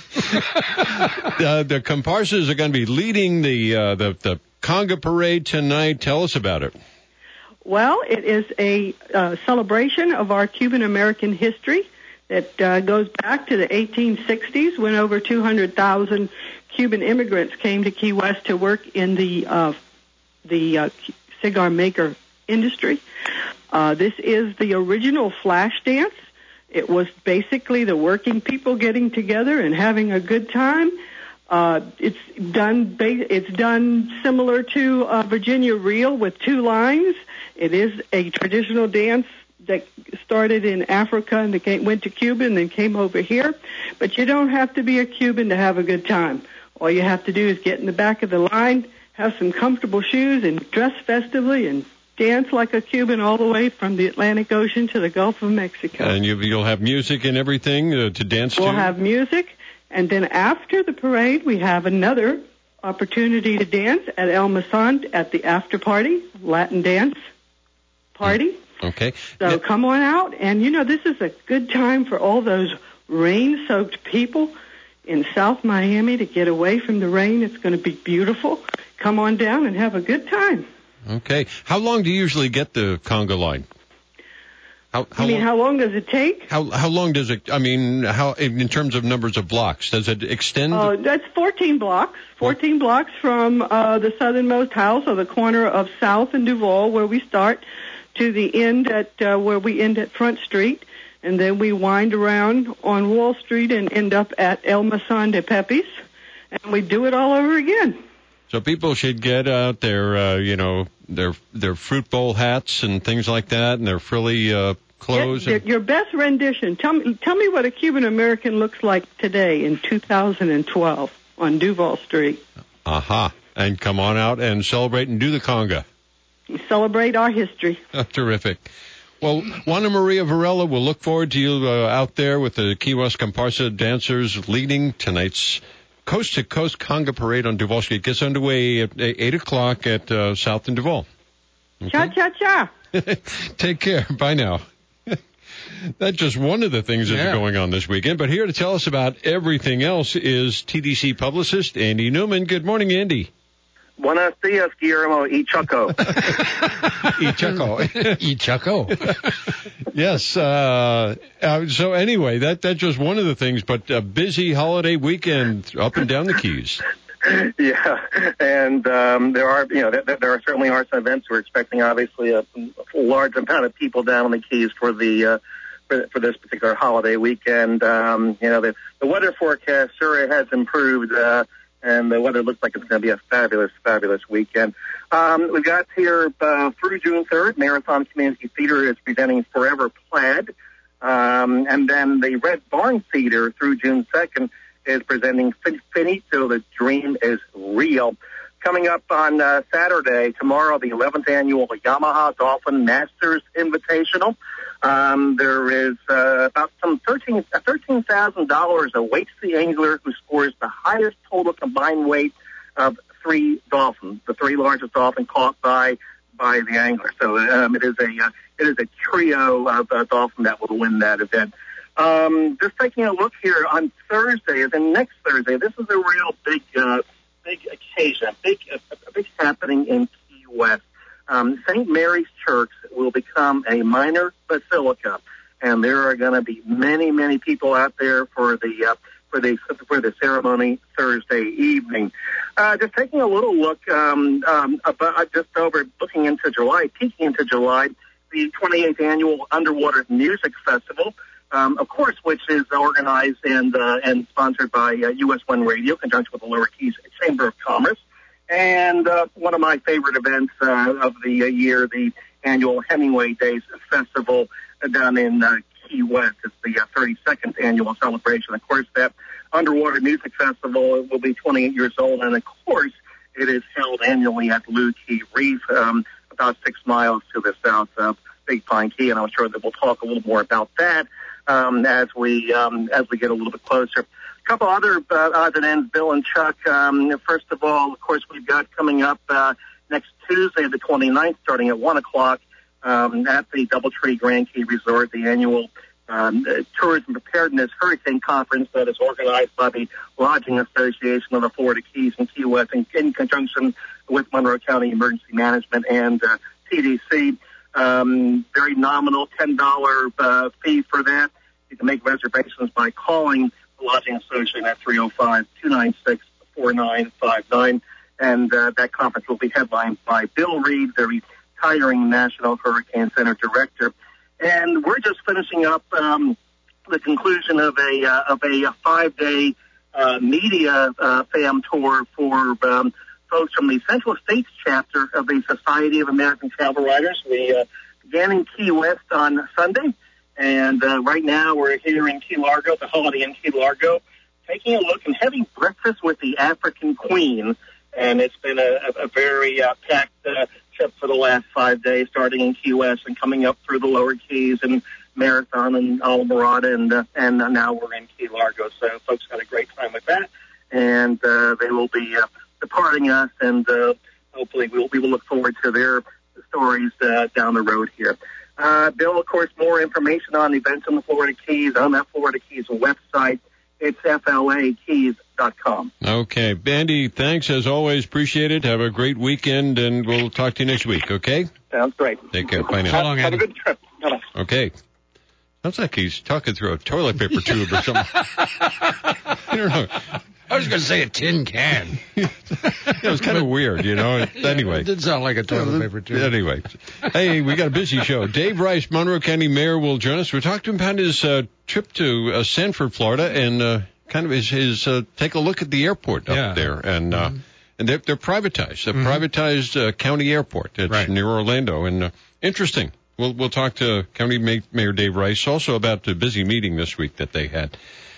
The comparsas are going to be leading the Conga Parade tonight. Tell us about it. Well, it is a celebration of our Cuban-American history that goes back to the 1860s when over 200,000 Cuban immigrants came to Key West to work in the cigar maker industry. This is the original flash dance. It was basically the working people getting together and having a good time. It's done similar to Virginia Reel with 2 lines. It is a traditional dance that started in Africa and went to Cuba and then came over here. But you don't have to be a Cuban to have a good time. All you have to do is get in the back of the line, have some comfortable shoes, and dress festively and dance like a Cuban all the way from the Atlantic Ocean to the Gulf of Mexico. And you'll have music and everything to dance to? We'll have music, and then after the parade, we have another opportunity to dance at El Masan at the after party, Latin dance party. Okay. So come on out, and this is a good time for all those rain-soaked people in South Miami to get away from the rain. It's going to be beautiful. Come on down and have a good time. Okay. How long do you usually get the conga line? How long does it take? How long does it, how in terms of numbers of blocks, does it extend? That's 14 blocks. 14 blocks from the southernmost house or the corner of South and Duval where we start to the end at where we end at Front Street. And then we wind around on Wall Street and end up at El Masan de Pepis. And we do it all over again. So people should get out their, their fruit bowl hats and things like that, and their frilly clothes. Your best rendition. Tell me what a Cuban American looks like today in 2012 on Duval Street. Aha! And come on out and celebrate and do the conga. Celebrate our history. Terrific. Well, Juana Maria Varela, we'll look forward to you out there with the Key West Comparsa dancers leading tonight's Coast to Coast Conga Parade on Duval Street. Gets underway at 8 o'clock at South and Duval. Okay? Cha-cha-cha. Take care. Bye now. That's just one of the things that's going on this weekend. But here to tell us about everything else is TDC publicist Andy Newman. Good morning, Andy. Buenos dias, Guillermo y Choco. Y Choco. Y Choco. Yes. So anyway, that's just one of the things, but a busy holiday weekend up and down the Keys. Yeah, and there certainly are some events. We're expecting, obviously, a large amount of people down on the Keys for the for this particular holiday weekend. The weather forecast sure has improved. And the weather looks like it's going to be a fabulous, fabulous weekend. We've got here through June 3rd, Marathon Community Theater is presenting Forever Plaid. And then the Red Barn Theater through June 2nd is presenting Finito, the Dream is Real. Coming up on Saturday, tomorrow, the 11th annual Yamaha Dolphin Masters Invitational. There is about some $13,000 awaits the angler who scores the highest total combined weight of 3 dolphins, the 3 largest dolphin caught by the angler. So it is a trio of dolphin that will win that event. Just taking a look here on Thursday, and next Thursday, this is a real big occasion, a big happening in Key West. St. Mary's Church will become a minor basilica, and there are going to be many, many people out there for the ceremony Thursday evening. Just taking a little look looking into July, peeking into July, the 28th annual Underwater Music Festival, of course, which is organized and sponsored by US One Radio, in conjunction with the Lower Keys Chamber of Commerce. And one of my favorite events of the year, the annual Hemingway Days Festival down in Key West. It's the 32nd annual celebration. Of course, that Underwater Music Festival will be 28 years old, and of course, it is held annually at Blue Key Reef, about 6 miles to the south of Big Pine Key, and I'm sure that we'll talk a little more about that as we get a little bit closer. A couple other odds and ends, Bill and Chuck. First of all, of course, we've got coming up next Tuesday, the 29th, starting at 1 o'clock at the Doubletree Grand Key Resort, the annual Tourism Preparedness Hurricane Conference that is organized by the Lodging Association of the Florida Keys and Key West in conjunction with Monroe County Emergency Management and TDC. Very nominal $10 fee for that. You can make reservations by calling the Lodging Association at 305-296-4959. And that conference will be headlined by Bill Reed, the retiring National Hurricane Center Director. And we're just finishing up the conclusion of a 5-day media fam tour for folks from the Central States chapter of the Society of American Travel Writers. We again in Key West on Sunday. And right now we're here in Key Largo, the Holiday Inn Key Largo, taking a look and having breakfast with the African Queen. And it's been a very packed trip for the last 5 days, starting in Key West and coming up through the lower Keys and Marathon and Islamorada, and now we're in Key Largo. So folks had a great time with that. And they will be departing us, and hopefully we will look forward to their stories down the road here. Bill, of course, more information on events in the Florida Keys on that Florida Keys website. It's flakeys.com. Okay. Bandy, thanks as always. Appreciate it. Have a great weekend, and we'll talk to you next week, okay? Sounds great. Take care. Bye now. So long, Have Andy. a good trip. Bye-bye. Okay. Sounds like he's talking through a toilet paper tube or something. I don't know. I was going to say a tin can. It was kind of weird, you know. Anyway. It did sound like a toilet paper tube. Anyway. Hey, we got a busy show. Dave Rice, Monroe County Mayor, will join us. We're talking about his trip to Sanford, Florida, and kind of his take a look at the airport up there. And they're privatized. A privatized county airport. It's near Orlando. And interesting. We'll talk to County Mayor Dave Rice also about the busy meeting this week that they had.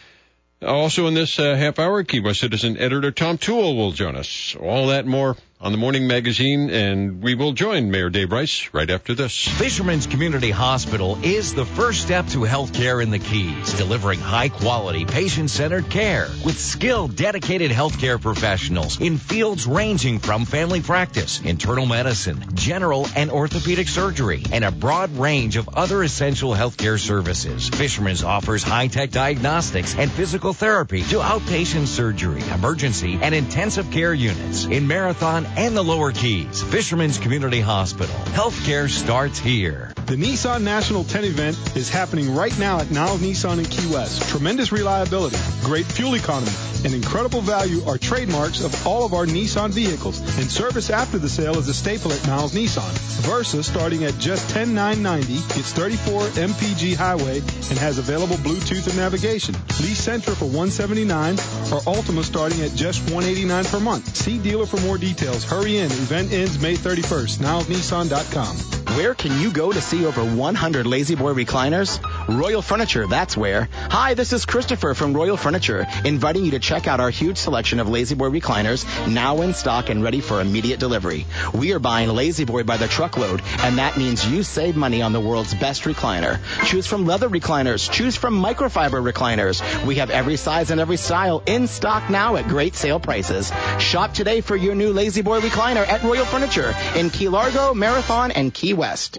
Also in this half hour, Key West Citizen editor Tom Toole will join us. All that and more on the Morning Magazine, and we will join Mayor Dave Rice right after this. Fisherman's Community Hospital is the first step to health care in the Keys, delivering high-quality, patient-centered care with skilled, dedicated healthcare professionals in fields ranging from family practice, internal medicine, general and orthopedic surgery, and a broad range of other essential healthcare services. Fisherman's offers high-tech diagnostics and physical therapy to outpatient surgery, emergency, and intensive care units in Marathon and the Lower Keys. Fisherman's Community Hospital. Healthcare starts here. The Nissan National 10 event is happening right now at Niles Nissan in Key West. Tremendous reliability, great fuel economy, and incredible value are trademarks of all of our Nissan vehicles. And service after the sale is a staple at Niles Nissan. Versa, starting at just $10,990, gets 34 MPG highway and has available Bluetooth and navigation. Lee Sentra for $179, or Ultima starting at just $189 per month. See dealer for more details. Hurry in. Event ends May 31st. NilesNissan.com. Where can you go to see over 100 Lazy Boy recliners? Royal Furniture, that's where. Hi, this is Christopher from Royal Furniture, inviting you to check out our huge selection of Lazy Boy recliners, now in stock and ready for immediate delivery. We are buying Lazy Boy by the truckload, and that means you save money on the world's best recliner. Choose from leather recliners. Choose from microfiber recliners. We have every size and every style in stock now at great sale prices. Shop today for your new Lazy Boy recliner at Royal Furniture in Key Largo, Marathon, and Key West.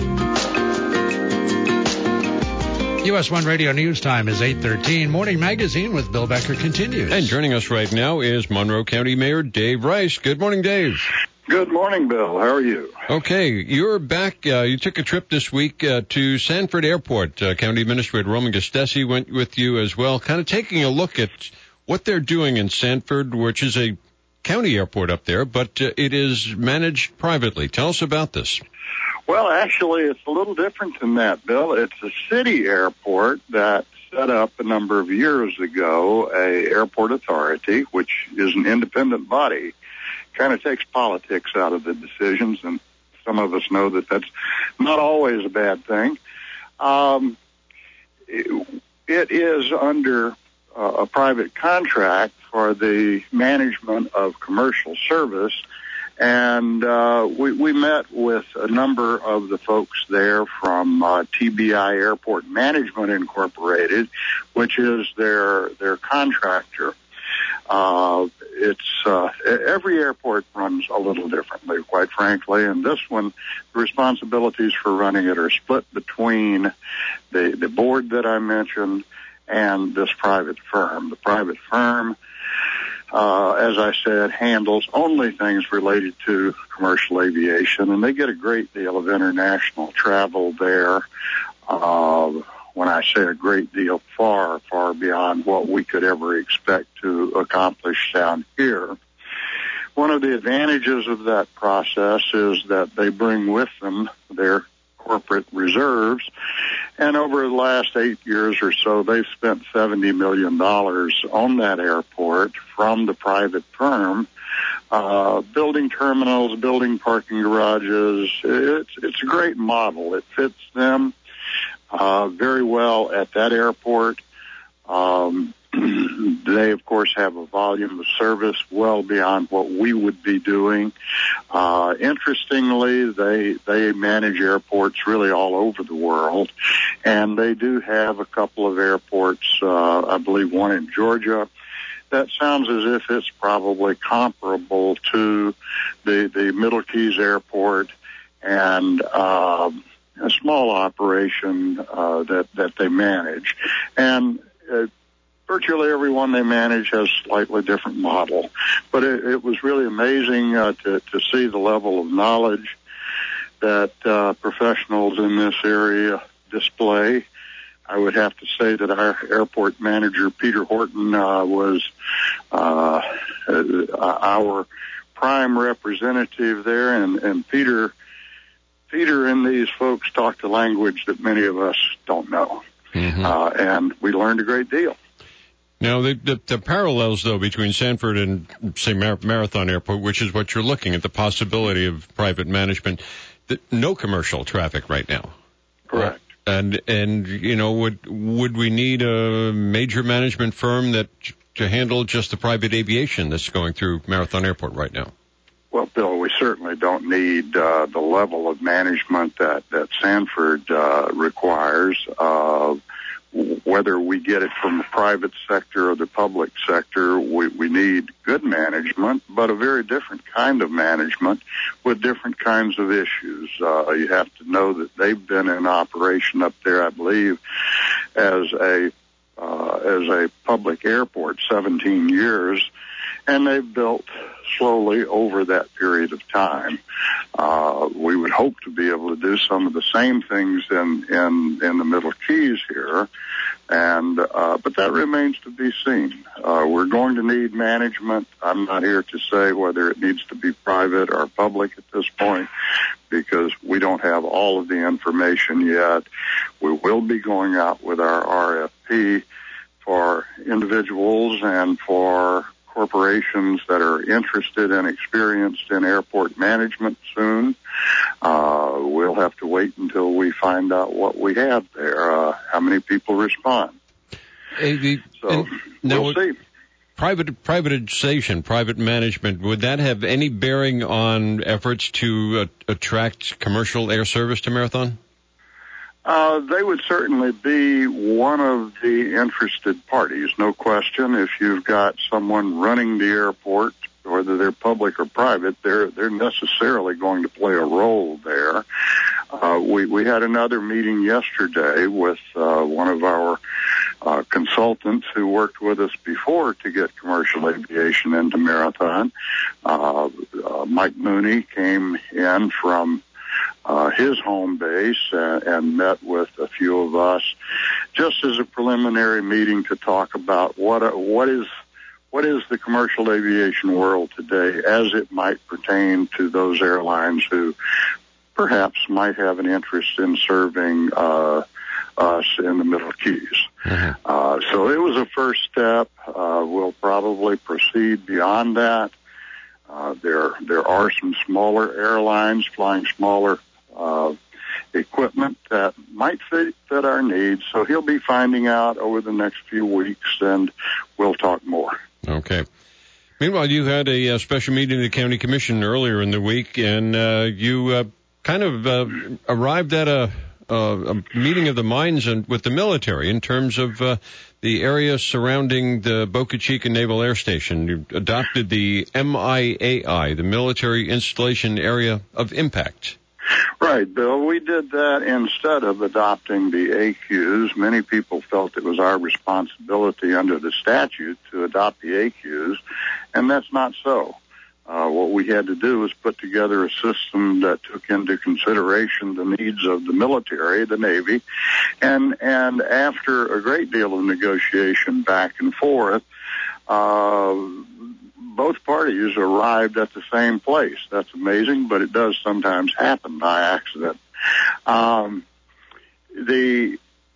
US 1 Radio News Time is 8:13. Morning Magazine with Bill Becker continues. And joining us right now is Monroe County Mayor Dave Rice. Good morning, Dave. Good morning, Bill. How are you? Okay, you're back. You took a trip this week to Sanford Airport. County Administrator Roman Gustesi went with you as well, kind of taking a look at what they're doing in Sanford, which is a county airport up there, but it is managed privately. Tell us about this. Well, actually, it's a little different than that, Bill. It's a city airport that set up a number of years ago a airport authority, which is an independent body. Kind of takes politics out of the decisions, and some of us know that that's not always a bad thing. It is under a private contract for the management of commercial service, and we met with a number of the folks there from TBI Airport Management Incorporated, which is their contractor. Every airport runs a little differently, quite frankly, and this one, the responsibilities for running it are split between the board that I mentioned and this private firm. The private firm, as I said, handles only things related to commercial aviation, and they get a great deal of international travel there. When I say a great deal, far, far beyond what we could ever expect to accomplish down here. One of the advantages of that process is that they bring with them their corporate reserves, and over the last 8 years or so, they've spent $70 million on that airport from the private firm, building terminals, building parking garages. It's a great model. It fits them very well at that airport. They, of course, have a volume of service well beyond what we would be doing. Interestingly, they manage airports really all over the world, and they do have a couple of airports, I believe one in Georgia. That sounds as if it's probably comparable to the Middle Keys Airport and a small operation that they manage. And virtually everyone they manage has a slightly different model. But it was really amazing to see the level of knowledge that professionals in this area display. I would have to say that our airport manager, Peter Horton, was our prime representative there, and Peter and these folks talked a language that many of us don't know, and we learned a great deal. Now, the parallels, though, between Sanford and, say, Marathon Airport, which is what you're looking at, the possibility of private management, no commercial traffic right now. Correct. And you know, would we need a major management firm to handle just the private aviation that's going through Marathon Airport right now? Well, Bill, we certainly don't need the level of management that Sanford requires. Whether we get it from the private sector or the public sector, we need good management, but a very different kind of management with different kinds of issues. You have to know that they've been in operation up there, I believe, as a public airport 17 years, and they've built slowly over that period of time. We would hope to be able to do some of the same things in the Middle Keys here, but that remains to be seen. We're going to need management. I'm not here to say whether it needs to be private or public at this point, because we don't have all of the information yet. We will be going out with our RFP for individuals and for corporations that are interested and experienced in airport management soon. We'll have to wait until we find out what we have there, how many people respond. So we'll see. Privatization, private management, would that have any bearing on efforts to attract commercial air service to Marathon? They would certainly be one of the interested parties, no question. If you've got someone running the airport, whether they're public or private, they're necessarily going to play a role there. We had another meeting yesterday with one of our consultants who worked with us before to get commercial aviation into Marathon. Mike Mooney came in from his home base and met with a few of us just as a preliminary meeting to talk about what is the commercial aviation world today as it might pertain to those airlines who perhaps might have an interest in serving us in the Middle Keys. So it was a first step. We'll probably proceed beyond that. There are some smaller airlines flying smaller equipment that might fit our needs. So he'll be finding out over the next few weeks, and we'll talk more. Okay. Meanwhile, you had a special meeting of the county commission earlier in the week, and you kind of arrived at a meeting of the minds with the military in terms of the area surrounding the Boca Chica Naval Air Station. You adopted the MIAI, the Military Installation Area of Impact. Right, Bill. We did that instead of adopting the AQs. Many people felt it was our responsibility under the statute to adopt the AQs, and that's not so. What we had to do was put together a system that took into consideration the needs of the military, the Navy, and after a great deal of negotiation back and forth, both parties arrived at the same place. That's amazing, but it does sometimes happen by accident. The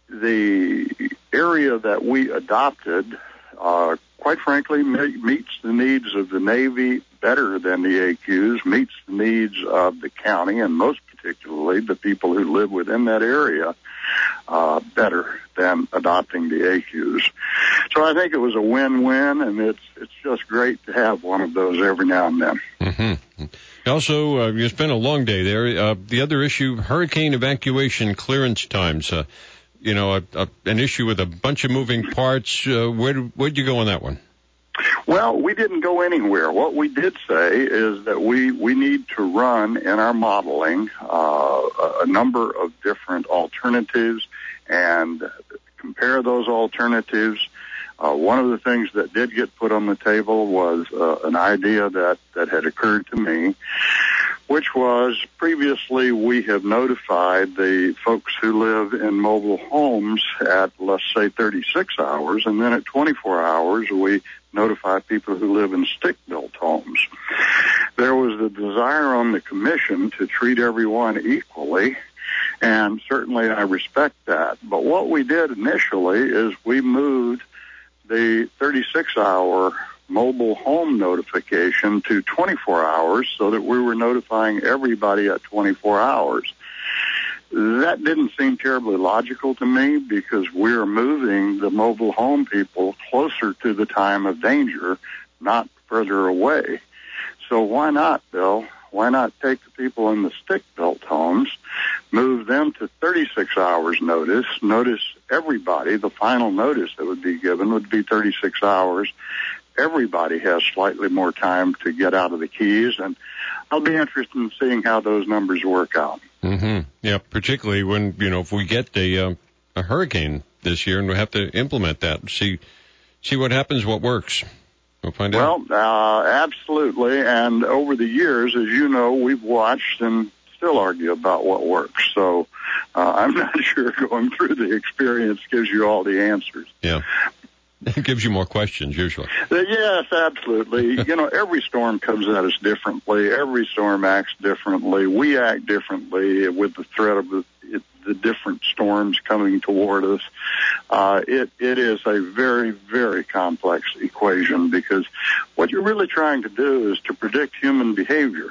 area that we adopted, quite frankly, meets the needs of the Navy better than the AQs, meets the needs of the county, and most particularly the people who live within that area, better than adopting the AQs. So I think it was a win-win, and it's just great to have one of those every now and then. Mm-hmm. Also, it's been a long day there. The other issue, hurricane evacuation clearance times. An issue with a bunch of moving parts. Where'd you go on that one? Well, we didn't go anywhere. What we did say is that we need to run in our modeling a number of different alternatives and compare those alternatives. One of the things that did get put on the table was an idea that had occurred to me, which was previously we have notified the folks who live in mobile homes at, let's say, 36 hours, and then at 24 hours we notify people who live in stick-built homes. There was a desire on the commission to treat everyone equally, and certainly I respect that. But what we did initially is we moved the 36-hour mobile home notification to 24 hours so that we were notifying everybody at 24 hours. That didn't seem terribly logical to me because we're moving the mobile home people closer to the time of danger, not further away. So why not, Bill? Why not take the people in the stick-built homes, move them to 36 hours notice everybody. The final notice that would be given would be 36 hours. Everybody has slightly more time to get out of the Keys, and I'll be interested in seeing how those numbers work out. Mm-hmm. Yeah, particularly when, if we get a hurricane this year and we have to implement that, see what happens, what works. We'll find out. Well, absolutely, and over the years, as you know, we've watched and still argue about what works. So I'm not sure going through the experience gives you all the answers. Yeah. It gives you more questions, usually. Yes, absolutely. Every storm comes at us differently. Every storm acts differently. We act differently with the threat of the different storms coming toward us. It is a very, very complex equation because what you're really trying to do is to predict human behavior.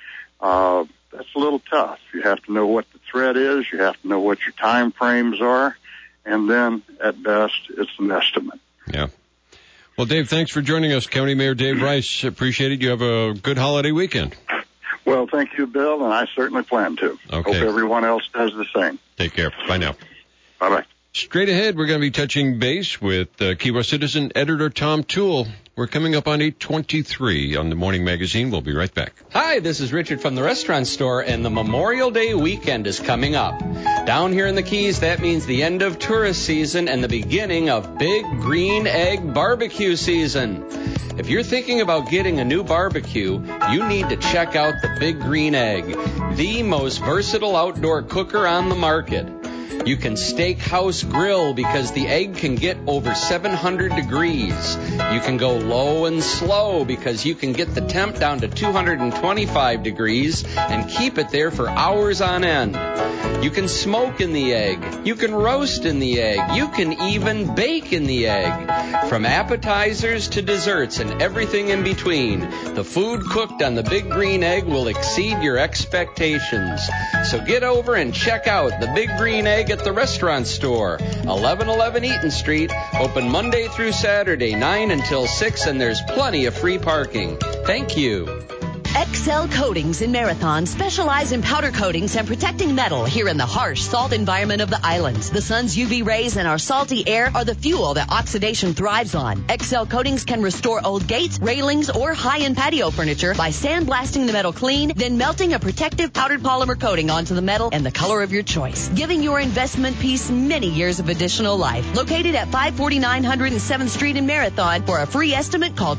That's a little tough. You have to know what the threat is. You have to know what your time frames are. And then, at best, it's an estimate. Yeah. Well, Dave, thanks for joining us. County Mayor Dave Rice. Appreciate it. You have a good holiday weekend. Well, thank you, Bill, and I certainly plan to. Okay. Hope everyone else does the same. Take care. Bye now. Bye-bye. Straight ahead, we're going to be touching base with Key West Citizen editor Tom Toole. We're coming up on 8:23 on the Morning Magazine. We'll be right back. Hi, this is Richard from the Restaurant Store, and the Memorial Day weekend is coming up. Down here in the Keys, that means the end of tourist season and the beginning of Big Green Egg barbecue season. If you're thinking about getting a new barbecue, you need to check out the Big Green Egg, the most versatile outdoor cooker on the market. You can steakhouse grill because the egg can get over 700 degrees. You can go low and slow because you can get the temp down to 225 degrees and keep it there for hours on end. You can smoke in the egg. You can roast in the egg. You can even bake in the egg. From appetizers to desserts and everything in between, the food cooked on the Big Green Egg will exceed your expectations. So get over and check out the Big Green Egg at the Restaurant Store, 1111 Eaton Street, open Monday through Saturday, 9 until 6, and there's plenty of free parking. Thank you. Excel Coatings in Marathon specialize in powder coatings and protecting metal here in the harsh salt environment of the islands. The sun's UV rays and our salty air are the fuel that oxidation thrives on. Excel Coatings can restore old gates, railings, or high-end patio furniture by sandblasting the metal clean, then melting a protective powdered polymer coating onto the metal in the color of your choice, giving your investment piece many years of additional life. Located at 549 107th Street in Marathon. For a free estimate, call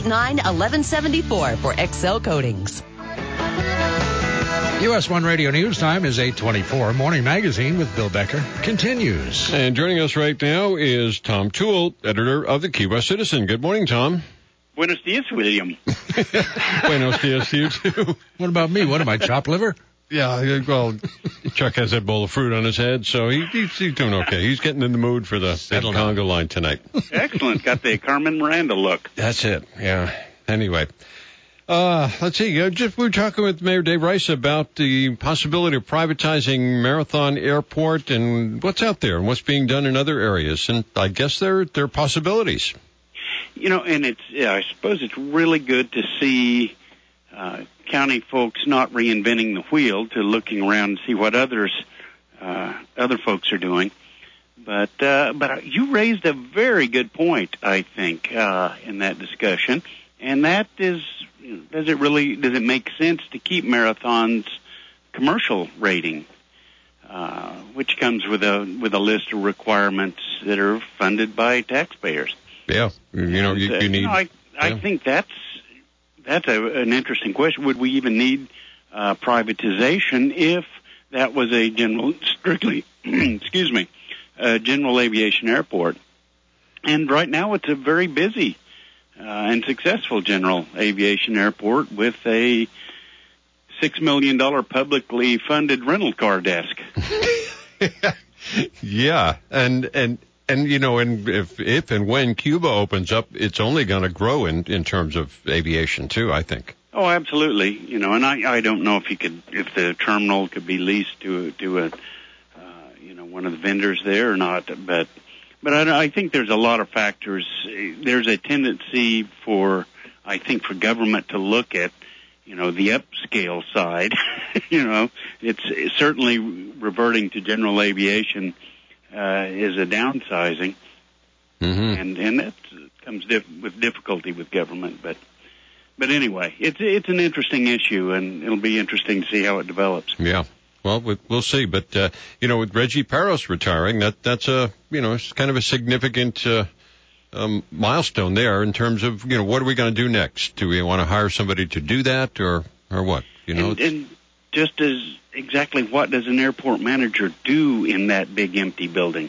289-1174 for Excel Coatings. US 1 Radio News time is 8:24. Morning Magazine with Bill Becker continues. And joining us right now is Tom Toole, editor of the Key West Citizen. Good morning, Tom. Buenos dias, William. Buenos dias to you, too. What about me? What am I, chopped liver? Yeah, well, Chuck has that bowl of fruit on his head, so he's doing okay. He's getting in the mood for the conga line tonight. Excellent. Got the Carmen Miranda look. That's it, yeah. Anyway. Let's see. We were talking with Mayor Dave Rice about the possibility of privatizing Marathon Airport and what's out there and what's being done in other areas. And I guess there are possibilities. And I suppose it's really good to see county folks not reinventing the wheel, to looking around and see what other folks are doing. But you raised a very good point, I think, in that discussion, and that is, does it make sense to keep Marathon's commercial rating, which comes with a list of requirements that are funded by taxpayers? Yeah, you need. I think that's an interesting question. Would we even need privatization if that was a strictly general aviation airport? And right now it's a very busy and successful general aviation airport with a $6 million publicly funded rental car desk. Yeah, and if and when Cuba opens up, it's only going to grow in terms of aviation too, I think. Oh, absolutely. And I don't know if the terminal could be leased to a one of the vendors there or not, but I think there's a lot of factors. There's a tendency for government to look at the upscale side. It's certainly reverting to general aviation is a downsizing, and that comes with difficulty with government. But anyway, it's an interesting issue, and it'll be interesting to see how it develops. Yeah. Well, we'll see. But, with Reggie Parros retiring, that's it's kind of a significant milestone there in terms of, what are we going to do next? Do we want to hire somebody to do that or what? And just as exactly what does an airport manager do in that big empty building?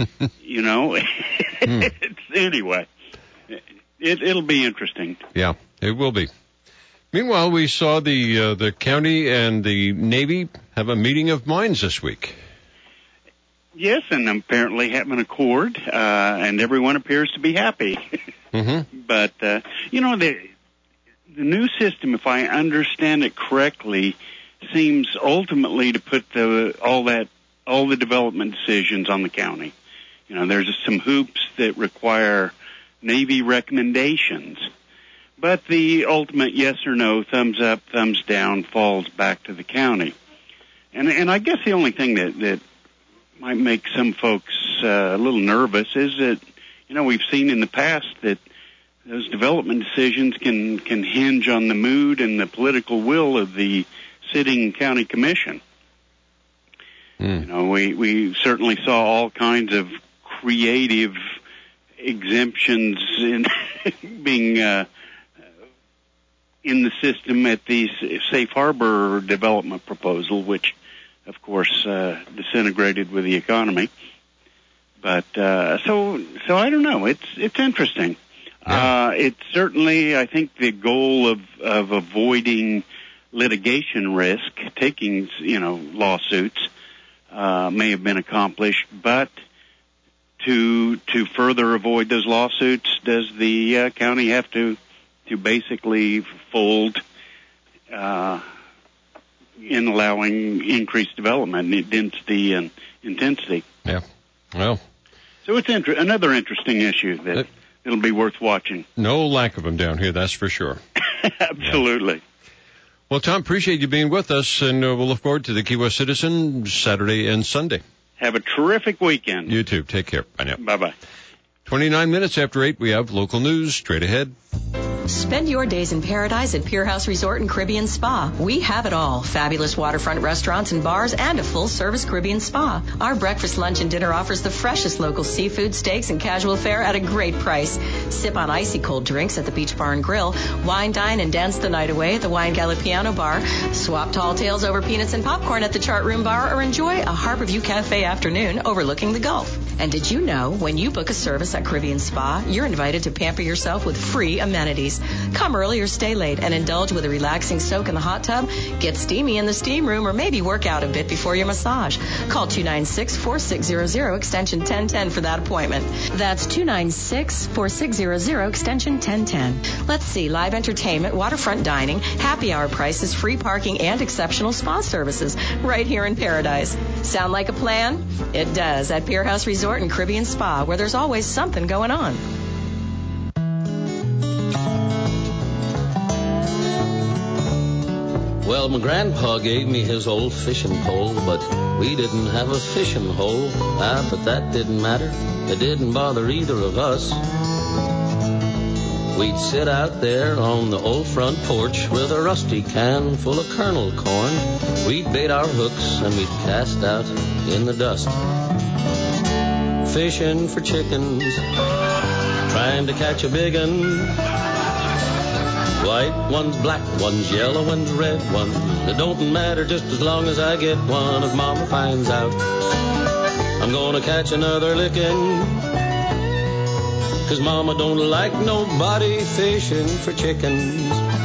Anyway, it'll be interesting. Yeah, it will be. Meanwhile, we saw the county and the Navy have a meeting of minds this week. Yes, and apparently have an accord, and everyone appears to be happy. But, the new system, if I understand it correctly, seems ultimately to put all the development decisions on the county. There's some hoops that require Navy recommendations. But the ultimate yes or no, thumbs up, thumbs down, falls back to the county. And I guess the only thing that might make some folks a little nervous is that, we've seen in the past that those development decisions can hinge on the mood and the political will of the sitting county commission. We certainly saw all kinds of creative exemptions being in the system at the Safe Harbor development proposal, which, of course, disintegrated with the economy. But so I don't know. It's interesting. Yeah. It's certainly, I think, the goal of avoiding litigation risk, taking lawsuits, may have been accomplished, but to further avoid those lawsuits, does the county have to basically fold in allowing increased development, density and intensity? Yeah. Well. So it's another interesting issue that it'll be worth watching. No lack of them down here, that's for sure. Absolutely. Yeah. Well, Tom, appreciate you being with us, and we'll look forward to the Key West Citizen Saturday and Sunday. Have a terrific weekend. You too. Take care. Bye now. Bye-bye. 29 minutes after 8, we have local news straight ahead. Spend your days in paradise at Pier House Resort and Caribbean Spa. We have it all. Fabulous waterfront restaurants and bars and a full-service Caribbean spa. Our breakfast, lunch, and dinner offers the freshest local seafood, steaks, and casual fare at a great price. Sip on icy cold drinks at the Beach Bar and Grill. Wine, dine, and dance the night away at the Wine Galley Piano Bar. Swap tall tales over peanuts and popcorn at the Chart Room Bar, or enjoy a Harbor View Cafe afternoon overlooking the Gulf. And did you know when you book a service at Caribbean Spa, you're invited to pamper yourself with free amenities? Come early or stay late and indulge with a relaxing soak in the hot tub, get steamy in the steam room, or maybe work out a bit before your massage. Call 296-4600 extension 1010 for that appointment. That's 296-4600 extension 1010. Let's see, live entertainment, waterfront dining, happy hour prices, free parking, and exceptional spa services right here in Paradise. Sound like a plan? It does at Pier House Resort and Caribbean Spa, where there's always something going on. Well, my grandpa gave me his old fishing pole, but we didn't have a fishing hole. But that didn't matter. It didn't bother either of us. We'd sit out there on the old front porch with a rusty can full of kernel corn. We'd bait our hooks and we'd cast out in the dust. Fishing for chickens, trying to catch a big un. White ones, black ones, yellow ones, red ones. It don't matter just as long as I get one. If Mama finds out I'm gonna catch another licking, 'cause Mama don't like nobody fishing for chickens.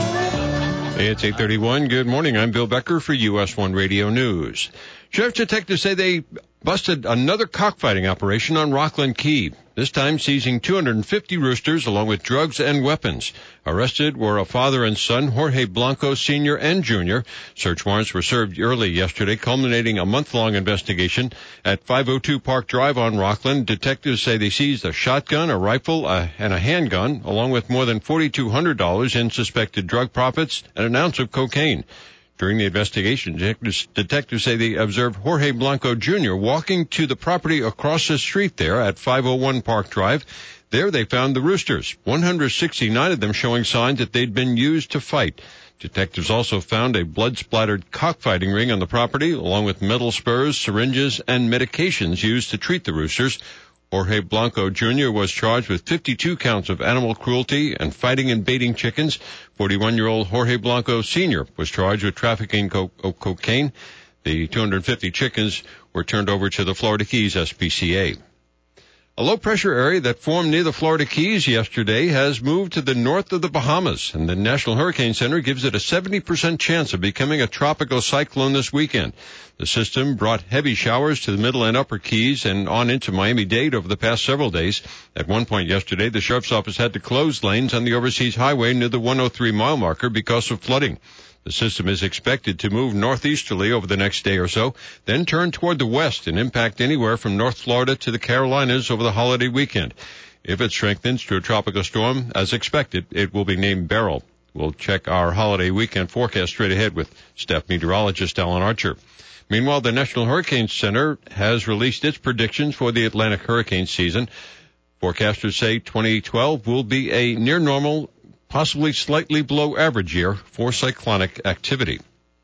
Hey, it's 8:31. Good morning. I'm Bill Becker for US 1 Radio News. Sheriff's detectives say they busted another cockfighting operation on Rockland Key, this time seizing 250 roosters along with drugs and weapons. Arrested were a father and son, Jorge Blanco Sr. and Jr. Search warrants were served early yesterday, culminating a month-long investigation at 502 Park Drive on Rockland. Detectives say they seized a shotgun, a rifle, and a handgun, along with more than $4,200 in suspected drug profits and an ounce of cocaine. During the investigation, detectives say they observed Jorge Blanco Jr. walking to the property across the street there at 501 Park Drive. There they found the roosters, 169 of them showing signs that they'd been used to fight. Detectives also found a blood-splattered cockfighting ring on the property, along with metal spurs, syringes, and medications used to treat the roosters. Jorge Blanco Jr. was charged with 52 counts of animal cruelty and fighting and baiting chickens. 41-year-old Jorge Blanco Sr. was charged with trafficking cocaine. The 250 chickens were turned over to the Florida Keys SPCA. A low-pressure area that formed near the Florida Keys yesterday has moved to the north of the Bahamas, and the National Hurricane Center gives it a 70% chance of becoming a tropical cyclone this weekend. The system brought heavy showers to the middle and upper Keys and on into Miami-Dade over the past several days. At one point yesterday, the Sheriff's Office had to close lanes on the overseas highway near the 103-mile marker because of flooding. The system is expected to move northeasterly over the next day or so, then turn toward the west and impact anywhere from North Florida to the Carolinas over the holiday weekend. If it strengthens to a tropical storm, as expected, it will be named Beryl. We'll check our holiday weekend forecast straight ahead with staff meteorologist Alan Archer. Meanwhile, the National Hurricane Center has released its predictions for the Atlantic hurricane season. Forecasters say 2012 will be a near normal, possibly slightly below average year for cyclonic activity.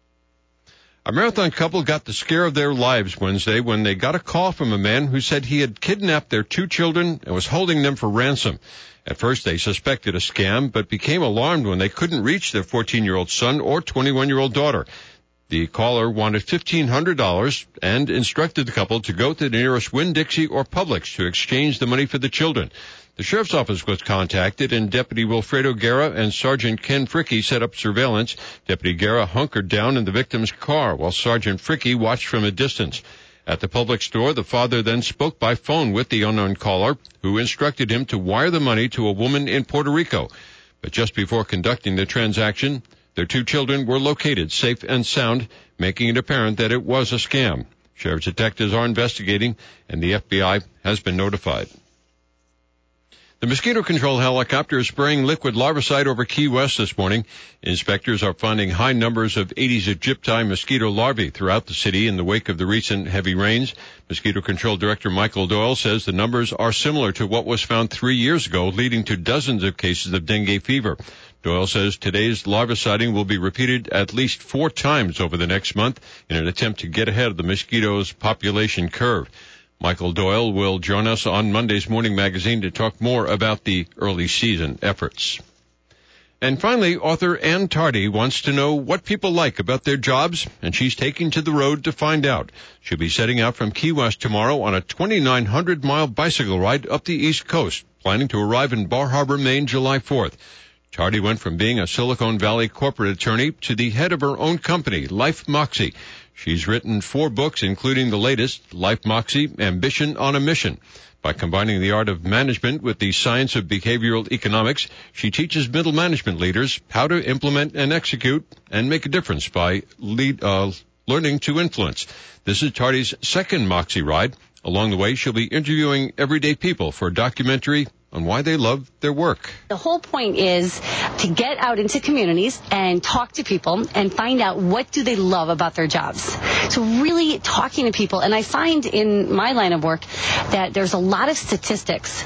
A Marathon couple got the scare of their lives Wednesday when they got a call from a man who said he had kidnapped their 2 children and was holding them for ransom. At first they suspected a scam, but became alarmed when they couldn't reach their 14-year-old son or 21-year-old daughter. The caller wanted $1,500 and instructed the couple to go to the nearest Winn-Dixie or Publix to exchange the money for the children. The Sheriff's Office was contacted, and Deputy Wilfredo Guerra and Sergeant Ken Fricky set up surveillance. Deputy Guerra hunkered down in the victim's car, while Sergeant Fricky watched from a distance. At the Publix store, the father then spoke by phone with the unknown caller, who instructed him to wire the money to a woman in Puerto Rico. But just before conducting the transaction, their 2 children were located safe and sound, making it apparent that it was a scam. Sheriff's detectives are investigating, and the FBI has been notified. The mosquito control helicopter is spraying liquid larvicide over Key West this morning. Inspectors are finding high numbers of Aedes aegypti mosquito larvae throughout the city in the wake of the recent heavy rains. Mosquito Control Director Michael Doyle says the numbers are similar to what was found 3 years ago, leading to dozens of cases of dengue fever. Doyle says today's larviciding will be repeated at least 4 times over the next month in an attempt to get ahead of the mosquito's population curve. Michael Doyle will join us on Monday's Morning Magazine to talk more about the early season efforts. And finally, author Ann Tardy wants to know what people like about their jobs, and she's taking to the road to find out. She'll be setting out from Key West tomorrow on a 2,900-mile bicycle ride up the East Coast, planning to arrive in Bar Harbor, Maine, July 4th. Tardy went from being a Silicon Valley corporate attorney to the head of her own company, Life Moxie. She's written 4 books, including the latest, Life Moxie, Ambition on a Mission. By combining the art of management with the science of behavioral economics, she teaches middle management leaders how to implement and execute and make a difference by learning to influence. This is Tardy's second Moxie ride. Along the way, she'll be interviewing everyday people for a documentary on why they love their work. The whole point is to get out into communities and talk to people and find out what do they love about their jobs. So really talking to people. And I find in my line of work that there's a lot of statistics.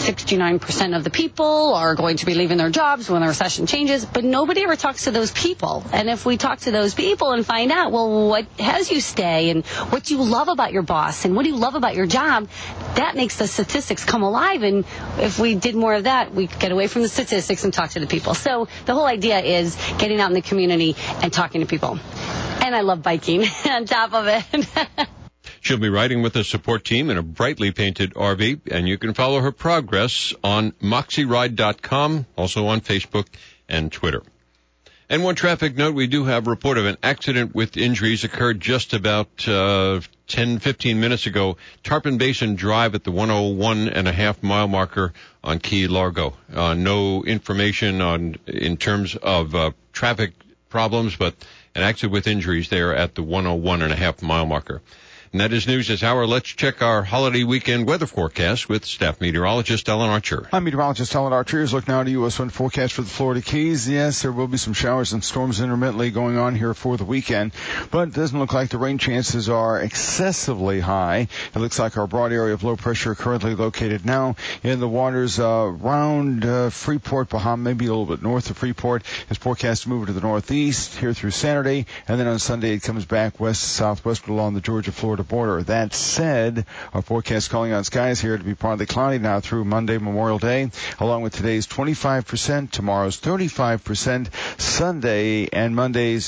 69% of the people are going to be leaving their jobs when the recession changes, but nobody ever talks to those people. And if we talk to those people and find out, well, what has you stay and what do you love about your boss and what do you love about your job, that makes the statistics come alive. And if we did more of that, we could get away from the statistics and talk to the people. So the whole idea is getting out in the community and talking to people. And I love biking on top of it. She'll be riding with a support team in a brightly painted RV, and you can follow her progress on moxieride.com, also on Facebook and Twitter. And one traffic note, we do have a report of an accident with injuries occurred just about 10-15 minutes ago. Tarpon Basin Drive at the 101.5-mile marker on Key Largo. No information in terms of traffic problems, but an accident with injuries there at the 101.5-mile marker. And that is news this hour. Let's check our holiday weekend weather forecast with staff meteorologist Ellen Archer. I'm meteorologist Ellen Archer. Here's a look now at U.S. wind forecast for the Florida Keys. Yes, there will be some showers and storms intermittently going on here for the weekend, but it doesn't look like the rain chances are excessively high. It looks like our broad area of low pressure currently located now in the waters around Freeport, Bahamas, maybe a little bit north of Freeport. It's forecast to move to the northeast here through Saturday, and then on Sunday it comes back west-southwest along the Georgia-Florida border. That said, our forecast calling on skies here to be partly cloudy now through Monday, Memorial Day, along with today's 25%, tomorrow's 35%, Sunday and Monday's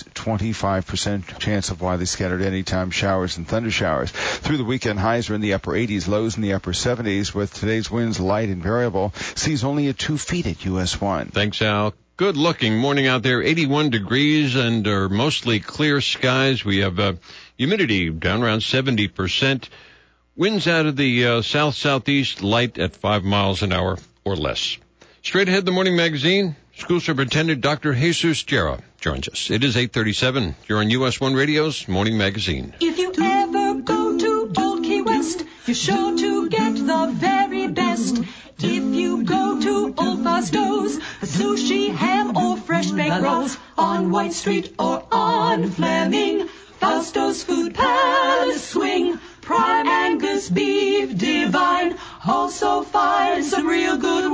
25% chance of widely scattered anytime showers and thunder showers. Through the weekend, highs are in the upper 80s, lows in the upper 70s, with today's winds light and variable. Seas only at 2 feet at US 1. Thanks, Al. Good looking morning out there, 81 degrees and mostly clear skies. We have humidity down around 70%. Winds out of the south-southeast, light at 5 miles an hour or less. Straight ahead, the morning magazine. School Superintendent Dr. Jesus Guerra joins us. It is 8:37. You're on US 1 Radio's Morning Magazine. If you ever go to Old Key West, you're sure to get the very best. If you go to Old Fausto's, sushi, ham, or fresh baked rolls on White Street or on Fleming, Fausto's Food Palace swing. Prime Angus beef divine, also fine, some real good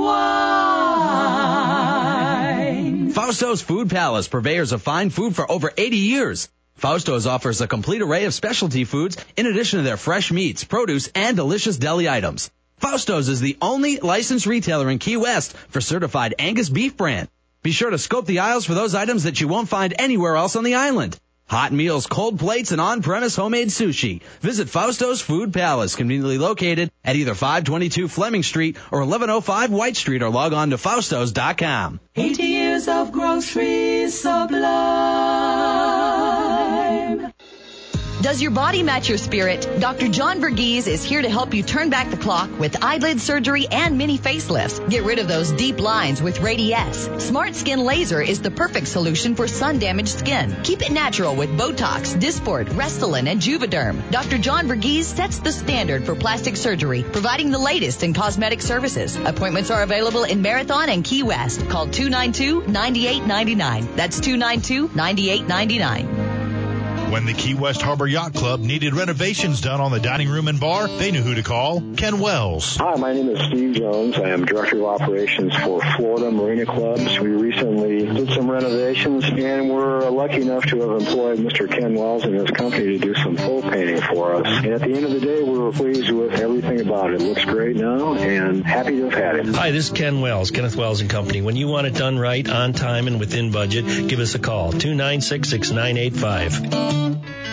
wine. Fausto's Food Palace, purveyors of fine food for over 80 years. Fausto's offers a complete array of specialty foods in addition to their fresh meats, produce, and delicious deli items. Fausto's is the only licensed retailer in Key West for certified Angus beef brand. Be sure to scope the aisles for those items that you won't find anywhere else on the island. Hot meals, cold plates, and on-premise homemade sushi. Visit Fausto's Food Palace, conveniently located at either 522 Fleming Street or 1105 White Street, or log on to Faustos.com. 80 years of groceries sublime. Does your body match your spirit? Dr. John Verghese is here to help you turn back the clock with eyelid surgery and mini facelifts. Get rid of those deep lines with Radiesse. Smart Skin Laser is the perfect solution for sun-damaged skin. Keep it natural with Botox, Dysport, Restylane, and Juvederm. Dr. John Verghese sets the standard for plastic surgery, providing the latest in cosmetic services. Appointments are available in Marathon and Key West. Call 292-9899. That's 292-9899. When the Key West Harbor Yacht Club needed renovations done on the dining room and bar, they knew who to call. Ken Wells. Hi, my name is Steve Jones. I am Director of Operations for Florida Marina Clubs. We recently did some renovations, and we're lucky enough to have employed Mr. Ken Wells and his company to do some full painting for us. And at the end of the day, we were pleased with everything about it. It looks great now, and happy to have had it. Hi, this is Ken Wells, Kenneth Wells and Company. When you want it done right, on time, and within budget, give us a call, 296-6985.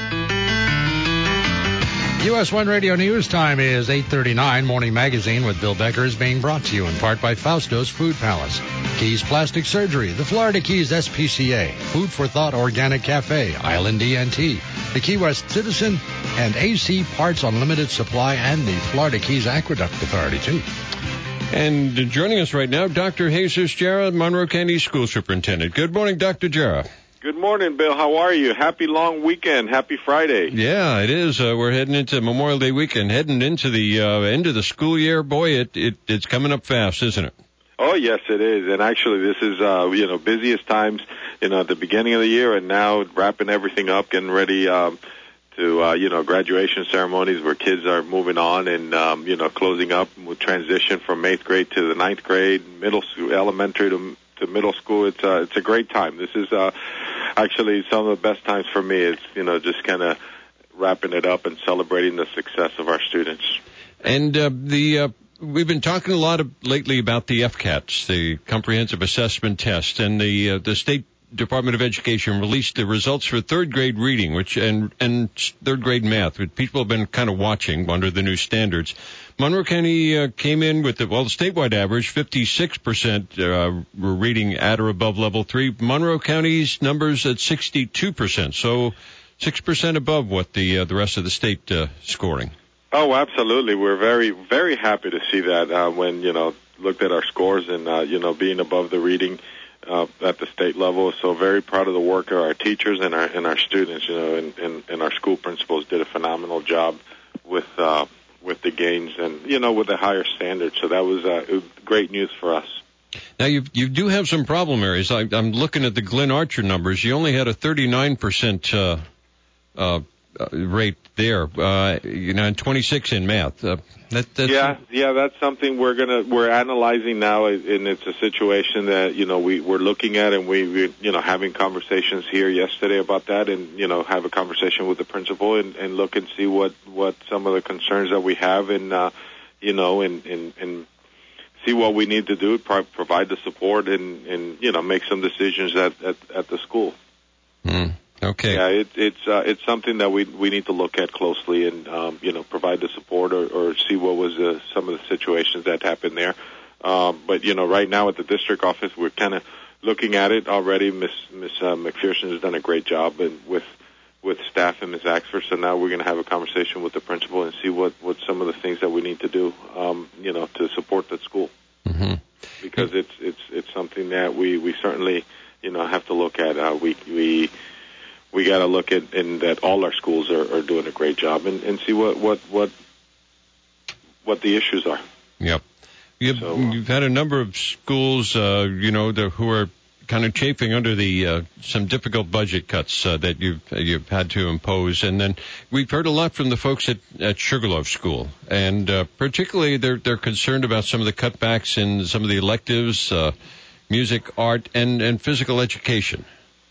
US 1 Radio News time is 8:39. Morning Magazine with Bill Becker is being brought to you in part by Fausto's Food Palace, Keys Plastic Surgery, the Florida Keys SPCA, Food for Thought Organic Cafe, Island ENT, the Key West Citizen, and AC Parts Unlimited Supply, and the Florida Keys Aqueduct Authority, too. And joining us right now, Dr. Jesus Jarrah, Monroe County School Superintendent. Good morning, Dr. Jarrah. Good morning, Bill. How are you? Happy long weekend. Happy Friday. Yeah, it is. We're heading into Memorial Day weekend, heading into the end of the school year. Boy, it's coming up fast, isn't it? Oh, yes, it is. And actually, this is, busiest times, at the beginning of the year, and now wrapping everything up, getting ready to graduation ceremonies where kids are moving on and, closing up with transition from 8th grade to the 9th grade, middle school, elementary to middle school. It's a great time. This is actually some of the best times for me. It's just kind of wrapping it up and celebrating the success of our students. And we've been talking a lot lately about the FCATs, the Comprehensive Assessment Test, and the State Department of Education released the results for third grade reading, and third grade math, which people have been kind of watching under the new standards. Monroe County came in with the statewide average, 56% were reading at or above level 3. Monroe County's numbers at 62%, so 6% above what the rest of the state scoring. Oh, absolutely. We're very, very happy to see that when, looked at our scores and, being above the reading at the state level. So very proud of the work of our teachers and our students, and our school principals did a phenomenal job with the gains and, with the higher standards. So that was great news for us. Now, you do have some problem areas. I'm looking at the Glenn Archer numbers. You only had a 39% rate there, and 26 in math. That's something we're analyzing now, and it's a situation that we're looking at, and we having conversations here yesterday about that, and have a conversation with the principal and look and see what some of the concerns that we have, and and see what we need to do, provide the support, and make some decisions at the school. Okay. Yeah, it's something that we need to look at closely and provide the support or see what was some of the situations that happened there. But right now at the district office, we're kind of looking at it already. Miss McPherson has done a great job and with staff and Ms. Axford. So now we're going to have a conversation with the principal and see what some of the things that we need to do, to support the school. Mm-hmm. Because it's something that we certainly have to look at. We got to look at and that all our schools are doing a great job and see what the issues are. Yep. You've had a number of schools, who are kind of chafing under the some difficult budget cuts that you've had to impose, and then we've heard a lot from the folks at Sugarloaf School, and particularly they're concerned about some of the cutbacks in some of the electives, music, art, and physical education.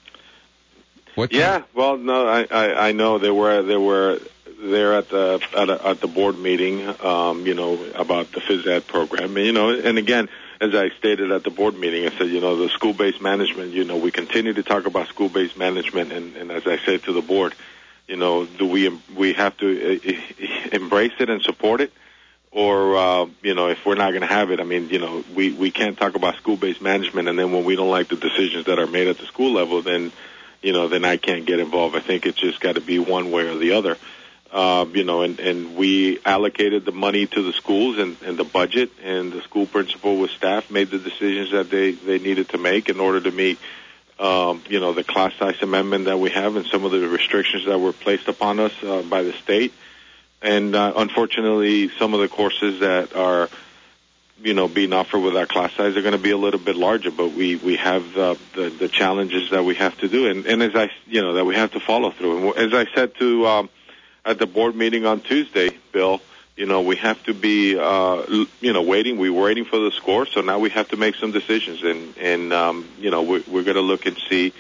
Yeah, well, no, I know they're at the board meeting, about the phys ed program, and again, as I stated at the board meeting, I said, the school-based management, we continue to talk about school-based management, and as I said to the board, do we have to embrace it and support it, or if we're not going to have it, we can't talk about school-based management, and then when we don't like the decisions that are made at the school level, then I can't get involved. I think it's just got to be one way or the other. And we allocated the money to the schools and the budget, and the school principal with staff made the decisions that they needed to make in order to meet, the class size amendment that we have and some of the restrictions that were placed upon us by the state. And unfortunately, some of the courses that are being offered with our class size are going to be a little bit larger, but we have the challenges that we have to do, and as that we have to follow through. And as I said to at the board meeting on Tuesday, Bill, we have to be waiting. We were waiting for the score, so now we have to make some decisions, and we're going to look and see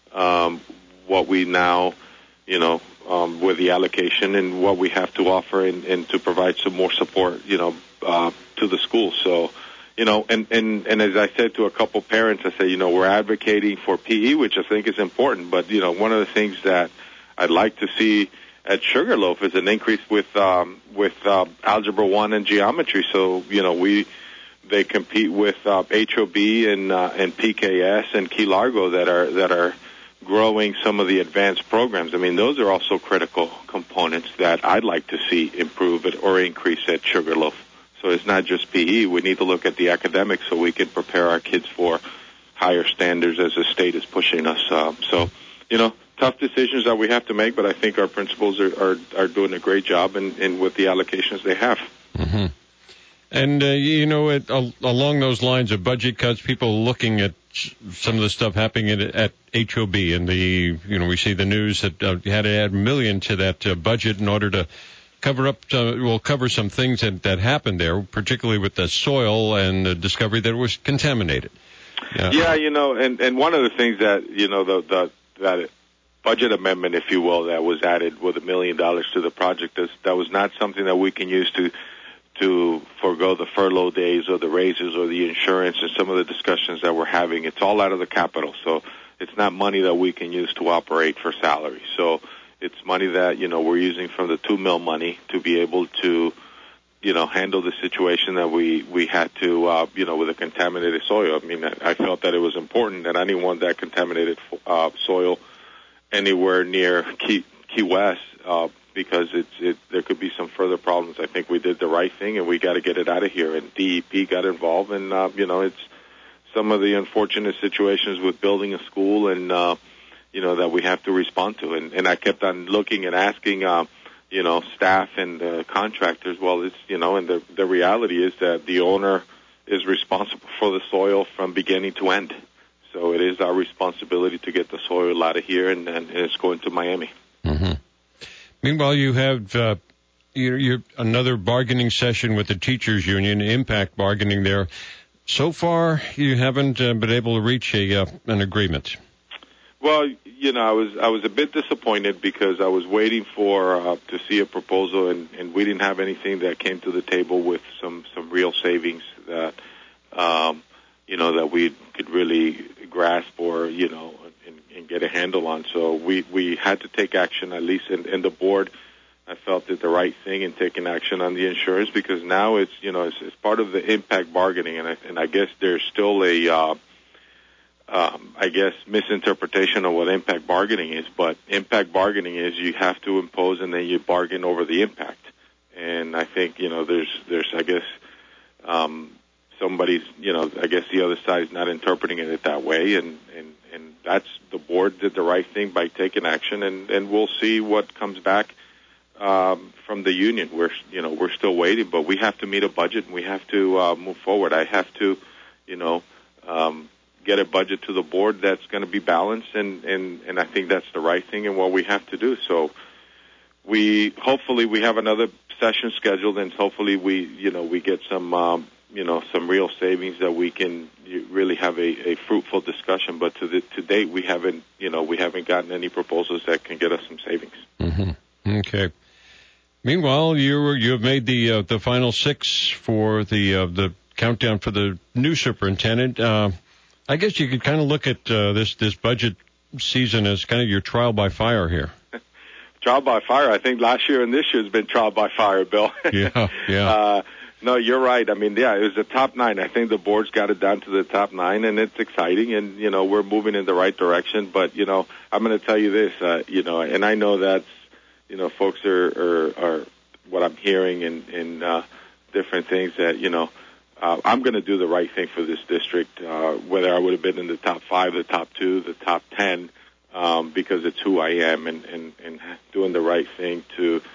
what we now with the allocation and what we have to offer and to provide some more support to the school. So, and as I said to a couple parents, I say, we're advocating for PE, which I think is important. But, one of the things that I'd like to see at Sugarloaf is an increase with Algebra 1 and geometry. So, they compete with HOB and PKS and Key Largo that are growing some of the advanced programs. I mean, those are also critical components that I'd like to see improve or increase at Sugarloaf. So it's not just PE. We need to look at the academics so we can prepare our kids for higher standards as the state is pushing us. So, tough decisions that we have to make, but I think our principals are doing a great job and with the allocations they have. Mm-hmm. And, along those lines of budget cuts, people looking at some of the stuff happening at HOB and we see the news that you had to add $1 million to that budget in order to cover up, we'll cover some things that happened there, particularly with the soil and the discovery that it was contaminated. Yeah, and one of the things that, that budget amendment, if you will, that was added with $1 million to the project, that was not something that we can use to forego the furlough days or the raises or the insurance and some of the discussions that we're having. It's all out of the capital, so it's not money that we can use to operate for salary. So it's money that, we're using from the $2 million money to be able to, handle the situation that we had to, with the contaminated soil. I mean, I felt that it was important that I didn't want that contaminated soil anywhere near Key West, because there could be some further problems. I think we did the right thing, and we got to get it out of here. And DEP got involved, and it's some of the unfortunate situations with building a school, and that we have to respond to. And I kept on looking and asking, staff and contractors. Well, it's and the reality is that the owner is responsible for the soil from beginning to end. So it is our responsibility to get the soil out of here, and it's going to Miami. Mm-hmm. Meanwhile, you have you're another bargaining session with the teachers union, impact bargaining there. So far, you haven't been able to reach an agreement. Well, I was a bit disappointed because I was waiting for to see a proposal, and we didn't have anything that came to the table with some real savings that that we could really grasp or and get a handle on. So we had to take action, at least in the board. I felt did the right thing in taking action on the insurance, because now it's it's part of the impact bargaining, and I guess there's still a misinterpretation of what impact bargaining is. But impact bargaining is you have to impose and then you bargain over the impact. And I think there's I guess somebody's I guess the other side is not interpreting it that way, and that's the board did the right thing by taking action, and we'll see what comes back from the union. We're still waiting, but we have to meet a budget and we have to move forward. I have to get a budget to the board that's going to be balanced, and I think that's the right thing and what we have to do. So hopefully we have another session scheduled, and hopefully we get some some real savings that we can really have a fruitful discussion. But to date, we haven't gotten any proposals that can get us some savings. Mm-hmm. Okay. Meanwhile, you have made the final six for the countdown for the new superintendent. I guess you could kind of look at this budget season as kind of your trial by fire here. Trial by fire. I think last year and this year has been trial by fire, Bill. Yeah. No, you're right. I mean, it was the top 9. I think the board's got it down to the top 9, and it's exciting, and, we're moving in the right direction. But, I'm going to tell you this, and I know that's, folks are what I'm hearing and different things that, I'm going to do the right thing for this district, whether I would have been in the top 5, the top 2, the top 10, because it's who I am, and doing the right thing to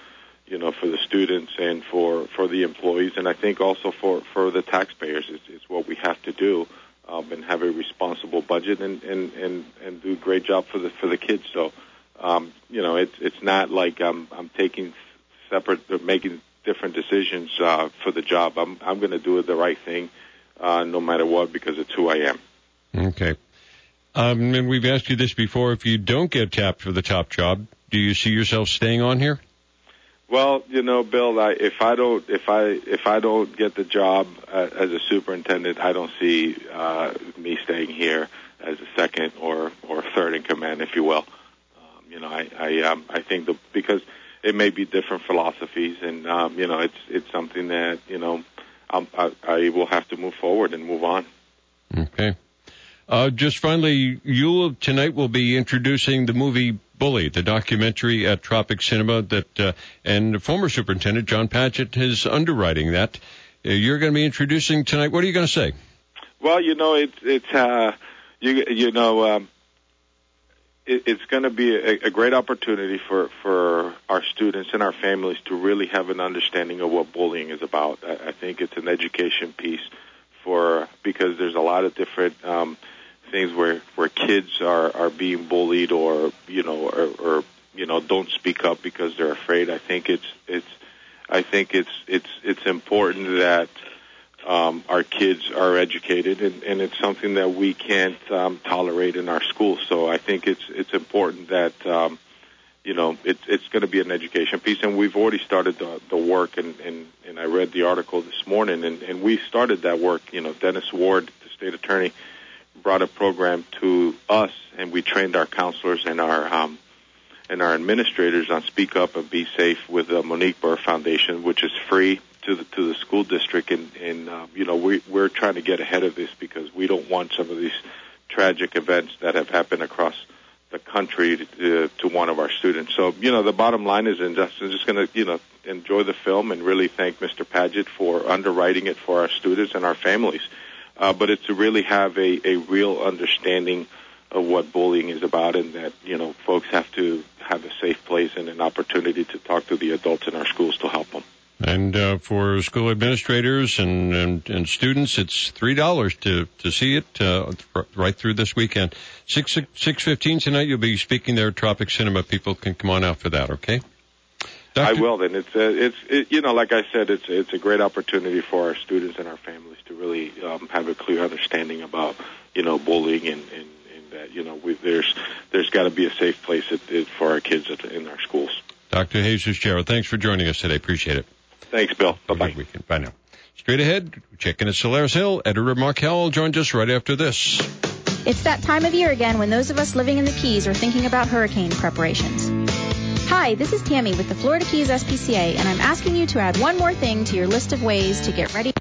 for the students and for the employees, and I think also for the taxpayers. It's what we have to do, and have a responsible budget and do a great job for the kids. So, it's not like I'm taking separate, making different decisions for the job. I'm going to do the right thing, no matter what, because it's who I am. Okay. And we've asked you this before. If you don't get tapped for the top job, do you see yourself staying on here? Well, Bill, if I don't get the job as a superintendent, I don't see me staying here as a second or third in command, if you will. I think because it may be different philosophies, and it's something that I will have to move forward and move on. Okay. Just finally, you tonight will be introducing the movie Bully, the documentary at Tropic Cinema and former Superintendent John Padgett is underwriting that. You're going to be introducing tonight. What are you going to say? Well, it's going to be a great opportunity for our students and our families to really have an understanding of what bullying is about. I think it's an education piece because there's a lot of different things where kids are being bullied or don't speak up because they're afraid. I think it's important that our kids are educated, and it's something that we can't tolerate in our schools. So I think it's important that it's going to be an education piece, and we've already started the work. And I read the article this morning, and we started that work. Dennis Ward, the state attorney, brought a program to us, and we trained our counselors and our administrators on Speak Up and Be Safe with the Monique Burr Foundation, which is free to the school district. And we're trying to get ahead of this because we don't want some of these tragic events that have happened across the country to one of our students. So, the bottom line is, I'm just going to, enjoy the film and really thank Mr. Padgett for underwriting it for our students and our families. But it's to really have a real understanding of what bullying is about, and that, folks have to have a safe place and an opportunity to talk to the adults in our schools to help them. And for school administrators and students, it's $3 to see it right through this weekend. 6:15 tonight, you'll be speaking there at Tropic Cinema. People can come on out for that, okay? I will. Then it's like I said, it's a great opportunity for our students and our families to really have a clear understanding about bullying and that there's got to be a safe place for our kids in our schools. Dr. Jesus Jarrett, thanks for joining us today. Appreciate it. Thanks, Bill. Bye-bye. Bye now. Straight ahead, checking at Solaris Hill. Editor Mark Howell joins us right after this. It's that time of year again when those of us living in the Keys are thinking about hurricane preparations. Hi, this is Tammy with the Florida Keys SPCA, and I'm asking you to add one more thing to your list of ways to get ready.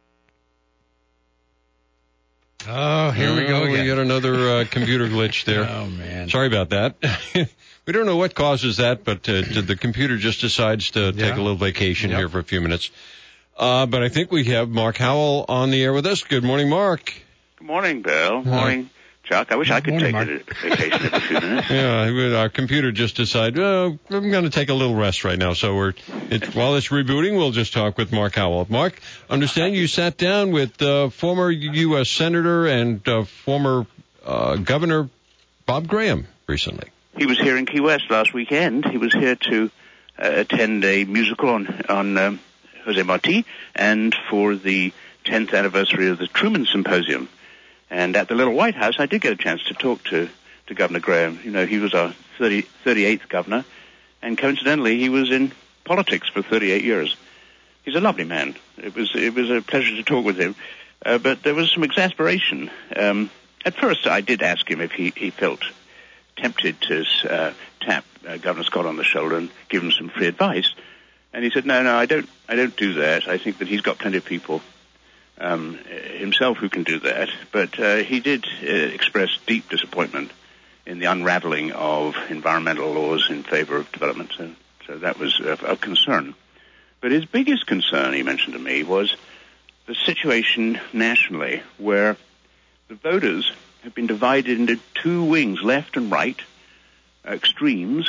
Oh, here we go again. We got another computer glitch there. Oh, man. Sorry about that. We don't know what causes that, but the computer just decides to take a little vacation here for a few minutes. But I think we have Mark Howell on the air with us. Good morning, Mark. Good morning, Bill. Morning, Chuck. I wish I could take a vacation every few minutes. Yeah, our computer just decided, I'm going to take a little rest right now. So while it's rebooting, we'll just talk with Mark Howell. Mark, understand you sat down with former U.S. Senator and former Governor Bob Graham recently. He was here in Key West last weekend. He was here to attend a musical on Jose Marti and for the 10th anniversary of the Truman Symposium. And at the Little White House, I did get a chance to talk to Governor Graham. He was our 38th governor, and coincidentally, he was in politics for 38 years. He's a lovely man. It was a pleasure to talk with him, but there was some exasperation. At first, I did ask him if he felt tempted to tap Governor Scott on the shoulder and give him some free advice, and he said, "No, I don't do that. I think that he's got plenty of people himself who can do that." But he did express deep disappointment in the unraveling of environmental laws in favor of development. So that was a concern. But his biggest concern, he mentioned to me, was the situation nationally where the voters have been divided into two wings, left and right, extremes,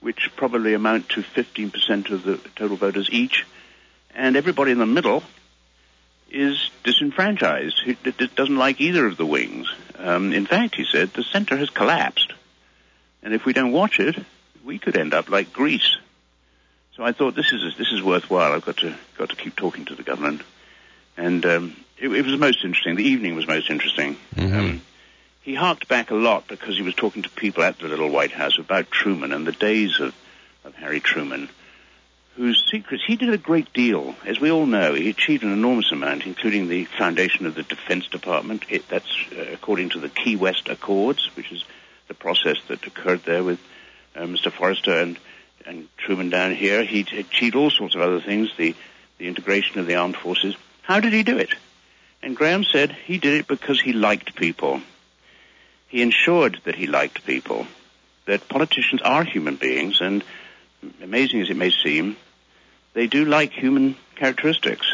which probably amount to 15% of the total voters each, and everybody in the middle is disenfranchised. He doesn't like either of the wings. In fact, he said, the center has collapsed. And if we don't watch it, we could end up like Greece. So I thought, this is worthwhile. I've got to keep talking to the government. And it was most interesting. The evening was most interesting. Mm-hmm. He harked back a lot because he was talking to people at the little White House about Truman and the days of Harry Truman, whose secrets, he did a great deal. As we all know, he achieved an enormous amount, including the foundation of the Defense Department. That's according to the Key West Accords, which is the process that occurred there with Mr. Forrester and Truman down here. He achieved all sorts of other things, the integration of the armed forces. How did he do it? And Graham said he did it because he liked people. He ensured that he liked people, that politicians are human beings, and amazing as it may seem, they do like human characteristics.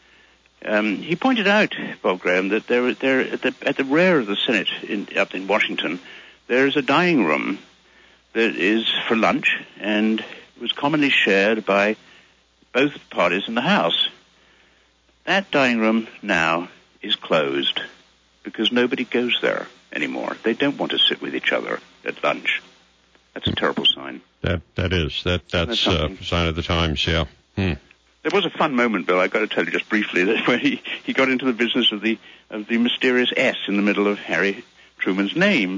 He pointed out, Bob Graham, that there at the rear of the Senate up in Washington, there is a dining room that is for lunch and was commonly shared by both parties in the House. That dining room now is closed because nobody goes there anymore. They don't want to sit with each other at lunch. That's a terrible sign. That's a sign of the times, yeah. There was a fun moment, Bill, I've got to tell you just briefly, that where he got into the business of the mysterious S in the middle of Harry Truman's name.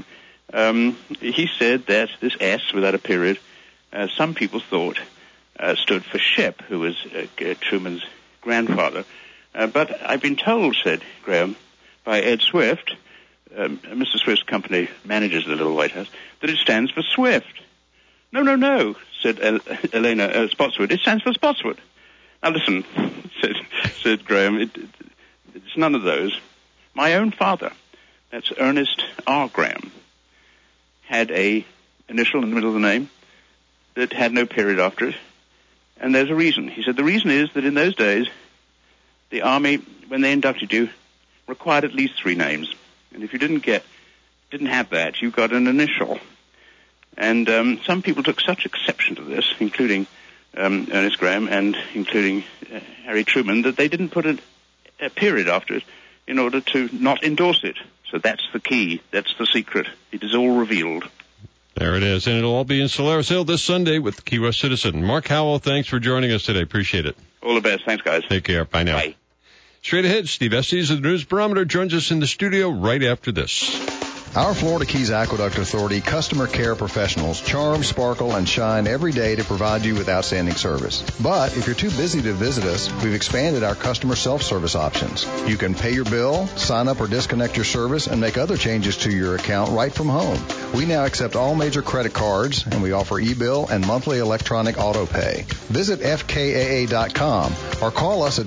He said that this S, without a period, some people thought stood for Ship, who was Truman's grandfather. But I've been told, said Graham, by Ed Swift, Mr. Swift's company manages the little White House, that it stands for Swift. No, said Elena Spotswood. It stands for Spotswood. Now listen, said Graham, it's none of those. My own father, that's Ernest R. Graham, had a initial in the middle of the name that had no period after it, and there's a reason. He said the reason is that in those days, the Army, when they inducted you, required at least 3 names. And if you didn't have that, you got an initial. And some people took such exception to this, including Ernest Graham and including Harry Truman, that they didn't put a period after it in order to not endorse it. So that's the key. That's the secret. It is all revealed. There it is. And it'll all be in Solaris Hill this Sunday with Key West Citizen. Mark Howell, thanks for joining us today. Appreciate it. All the best. Thanks, guys. Take care. Bye now. Bye. Straight ahead, Steve Estes of the News Barometer joins us in the studio right after this. Our Florida Keys Aqueduct Authority customer care professionals charm, sparkle, and shine every day to provide you with outstanding service. But if you're too busy to visit us, we've expanded our customer self-service options. You can pay your bill, sign up or disconnect your service, and make other changes to your account right from home. We now accept all major credit cards, and we offer e-bill and monthly electronic auto pay. Visit fkaa.com or call us at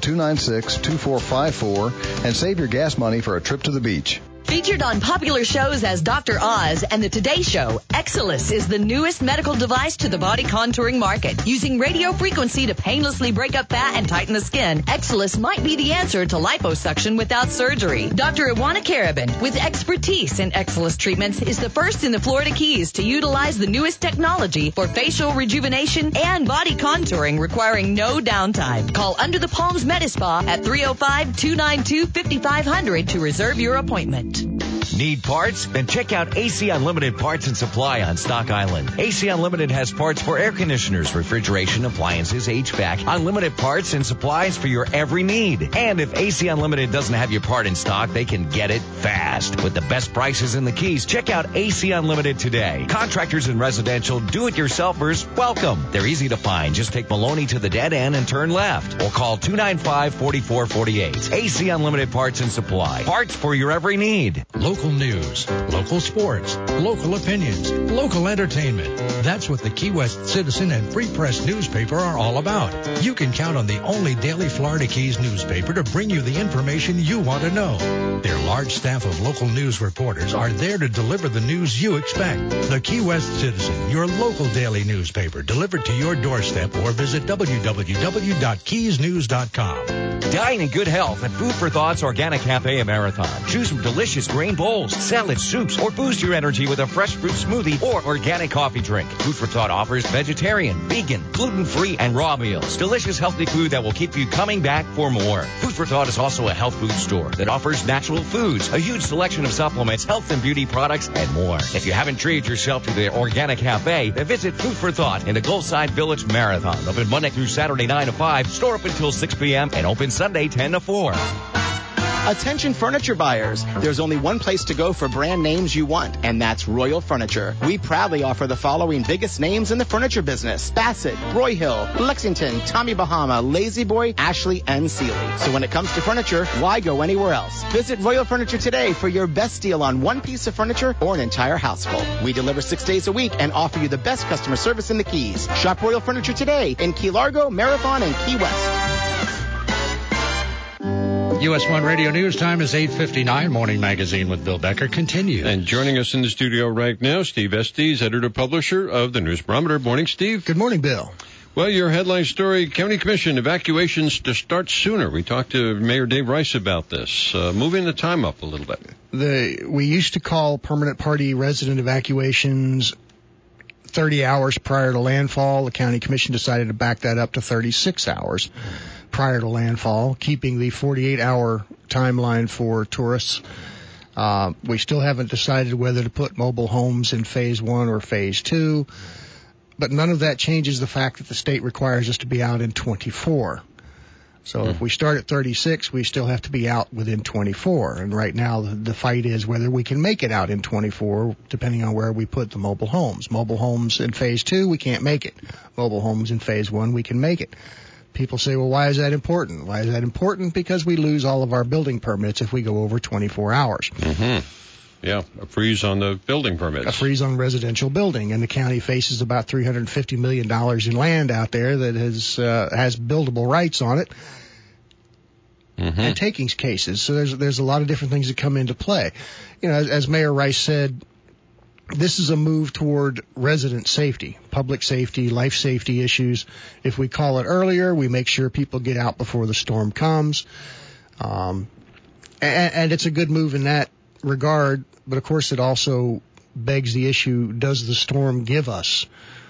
296-2454 and save your gas money for a trip to the beach. Featured on popular shows as Dr. Oz and The Today Show, Exilus is the newest medical device to the body contouring market. Using radio frequency to painlessly break up fat and tighten the skin, Exilus might be the answer to liposuction without surgery. Dr. Iwana Karabin, with expertise in Exilus treatments, is the first in the Florida Keys to utilize the newest technology for facial rejuvenation and body contouring requiring no downtime. Call Under the Palms Medispa at 305-292-5500 to reserve your appointment. Need parts? Then check out AC Unlimited Parts and Supply on Stock Island. AC Unlimited has parts for air conditioners, refrigeration, appliances, HVAC, unlimited parts and supplies for your every need. And if AC Unlimited doesn't have your part in stock, they can get it fast. With the best prices in the Keys, check out AC Unlimited today. Contractors and residential do-it-yourselfers, welcome. They're easy to find. Just take Maloney to the dead end and turn left. Or call 295-4448. AC Unlimited Parts and Supply. Parts for your every need. Local news, local sports, local opinions, local entertainment. That's what the Key West Citizen and Free Press newspaper are all about. You can count on the only daily Florida Keys newspaper to bring you the information you want to know. Their large staff of local news reporters are there to deliver the news you expect. The Key West Citizen, your local daily newspaper, delivered to your doorstep, or visit www.keysnews.com. Dine in good health at Food for Thought's Organic Cafe and Marathon. Choose from delicious grain bowls, salads, soups, or boost your energy with a fresh fruit smoothie or organic coffee drink. Food for Thought offers vegetarian, vegan, gluten-free, and raw meals. Delicious, healthy food that will keep you coming back for more. Food for Thought is also a health food store that offers natural foods, a huge selection of supplements, health and beauty products, and more. If you haven't treated yourself to the Organic Cafe, then visit Food for Thought in the Gulfside Village Marathon. Open Monday through Saturday 9 to 5, store up until 6 p.m., and open Sunday 10 to 4. Attention furniture buyers. There's only one place to go for brand names you want, and that's Royal Furniture. We proudly offer the following biggest names in the furniture business: Bassett, Roy Hill, Lexington, Tommy Bahama, Lazy Boy, Ashley, and Sealy. So when it comes to furniture, why go anywhere else? Visit Royal Furniture today for your best deal on one piece of furniture or an entire house full. We deliver 6 days a week and offer you the best customer service in the Keys. Shop Royal Furniture today in Key Largo, Marathon, and Key West. US 1 Radio News time is 8:59. Morning Magazine with Bill Becker continues. And joining us in the studio right now, Steve Estes, editor-publisher of the News Barometer. Morning, Steve. Good morning, Bill. Well, your headline story, County Commission, evacuations to start sooner. We talked to Mayor Dave Rice about this, moving the time up a little bit. We used to call permanent party resident evacuations 30 hours prior to landfall. The County Commission decided to back that up to 36 hours prior to landfall, keeping the 48-hour timeline for tourists. We still haven't decided whether to put mobile homes in Phase 1 or Phase 2, but none of that changes the fact that the state requires us to be out in 24. So if we start at 36, we still have to be out within 24. And right now, the fight is whether we can make it out in 24, depending on where we put the mobile homes. Mobile homes in Phase 2, we can't make it. Mobile homes in Phase 1, we can make it. People say, well, why is that important? Why is that important? Because we lose all of our building permits if we go over 24 hours. Mm-hmm. Yeah, a freeze on the building permits. A freeze on residential building. And the county faces about $350 million in land out there that has buildable rights on it. Mm-hmm. And takings cases. So there's a lot of different things that come into play. You know, as Mayor Rice said, this is a move toward resident safety, public safety, life safety issues. If we call it earlier, we make sure people get out before the storm comes. And it's a good move in that regard, but of course it also begs the issue, does the storm give us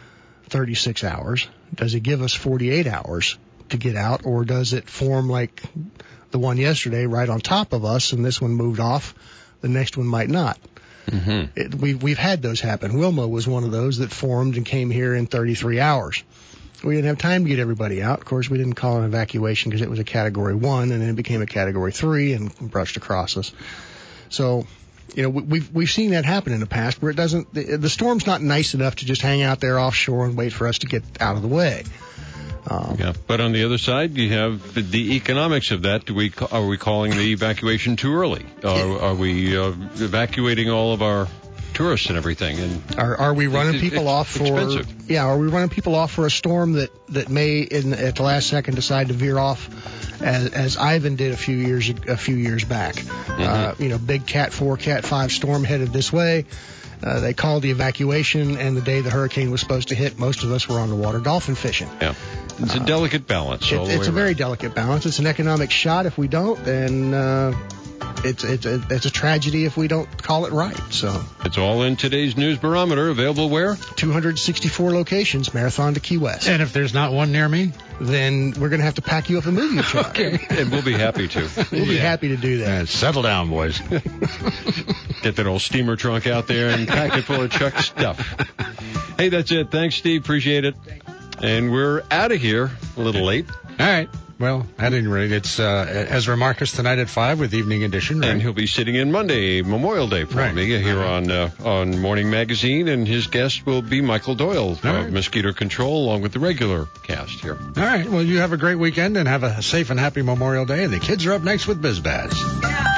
36 hours? Does it give us 48 hours to get out, or does it form like the one yesterday right on top of us, and this one moved off, the next one might not? Mm-hmm. We've had those happen. Wilma was one of those that formed and came here in 33 hours. We didn't have time to get everybody out. Of course, we didn't call it an evacuation because it was a Category 1, and then it became a Category 3 and brushed across us. So, you know, we've seen that happen in the past where it doesn't. The storm's not nice enough to just hang out there offshore and wait for us to get out of the way. Yeah, but on the other side, you have the economics of that. Are we calling the evacuation too early? Are we evacuating all of our tourists and everything? And are we running people off for? Expensive. Yeah, are we running people off for a storm that may at the last second decide to veer off, as Ivan did a few years back? Mm-hmm. You know, big Cat 4, Cat 5 storm headed this way. They called the evacuation, and the day the hurricane was supposed to hit, most of us were on the water dolphin fishing. Yeah, it's a delicate balance. It's a very delicate balance. It's an economic shot if we don't, and it's a tragedy if we don't call it right. So it's all in today's News Barometer. Available where? 264 locations, Marathon to Key West. And if there's not one near me, then we're going to have to pack you up and move you, Chuck. Okay. And we'll be happy to. We'll be happy to do that. Yeah, settle down, boys. Get that old steamer trunk out there and pack it full of Chuck's stuff. Hey, that's it. Thanks, Steve. Appreciate it. And we're out of here a little late. All right. Well, at any rate, it's Ezra Marcus tonight at 5 with Evening Edition. Right? And he'll be sitting in Monday, Memorial Day, for me here on Morning Magazine. And his guest will be Michael Doyle of Mosquito Control, along with the regular cast here. All right. Well, you have a great weekend and have a safe and happy Memorial Day. And the kids are up next with BizBaz.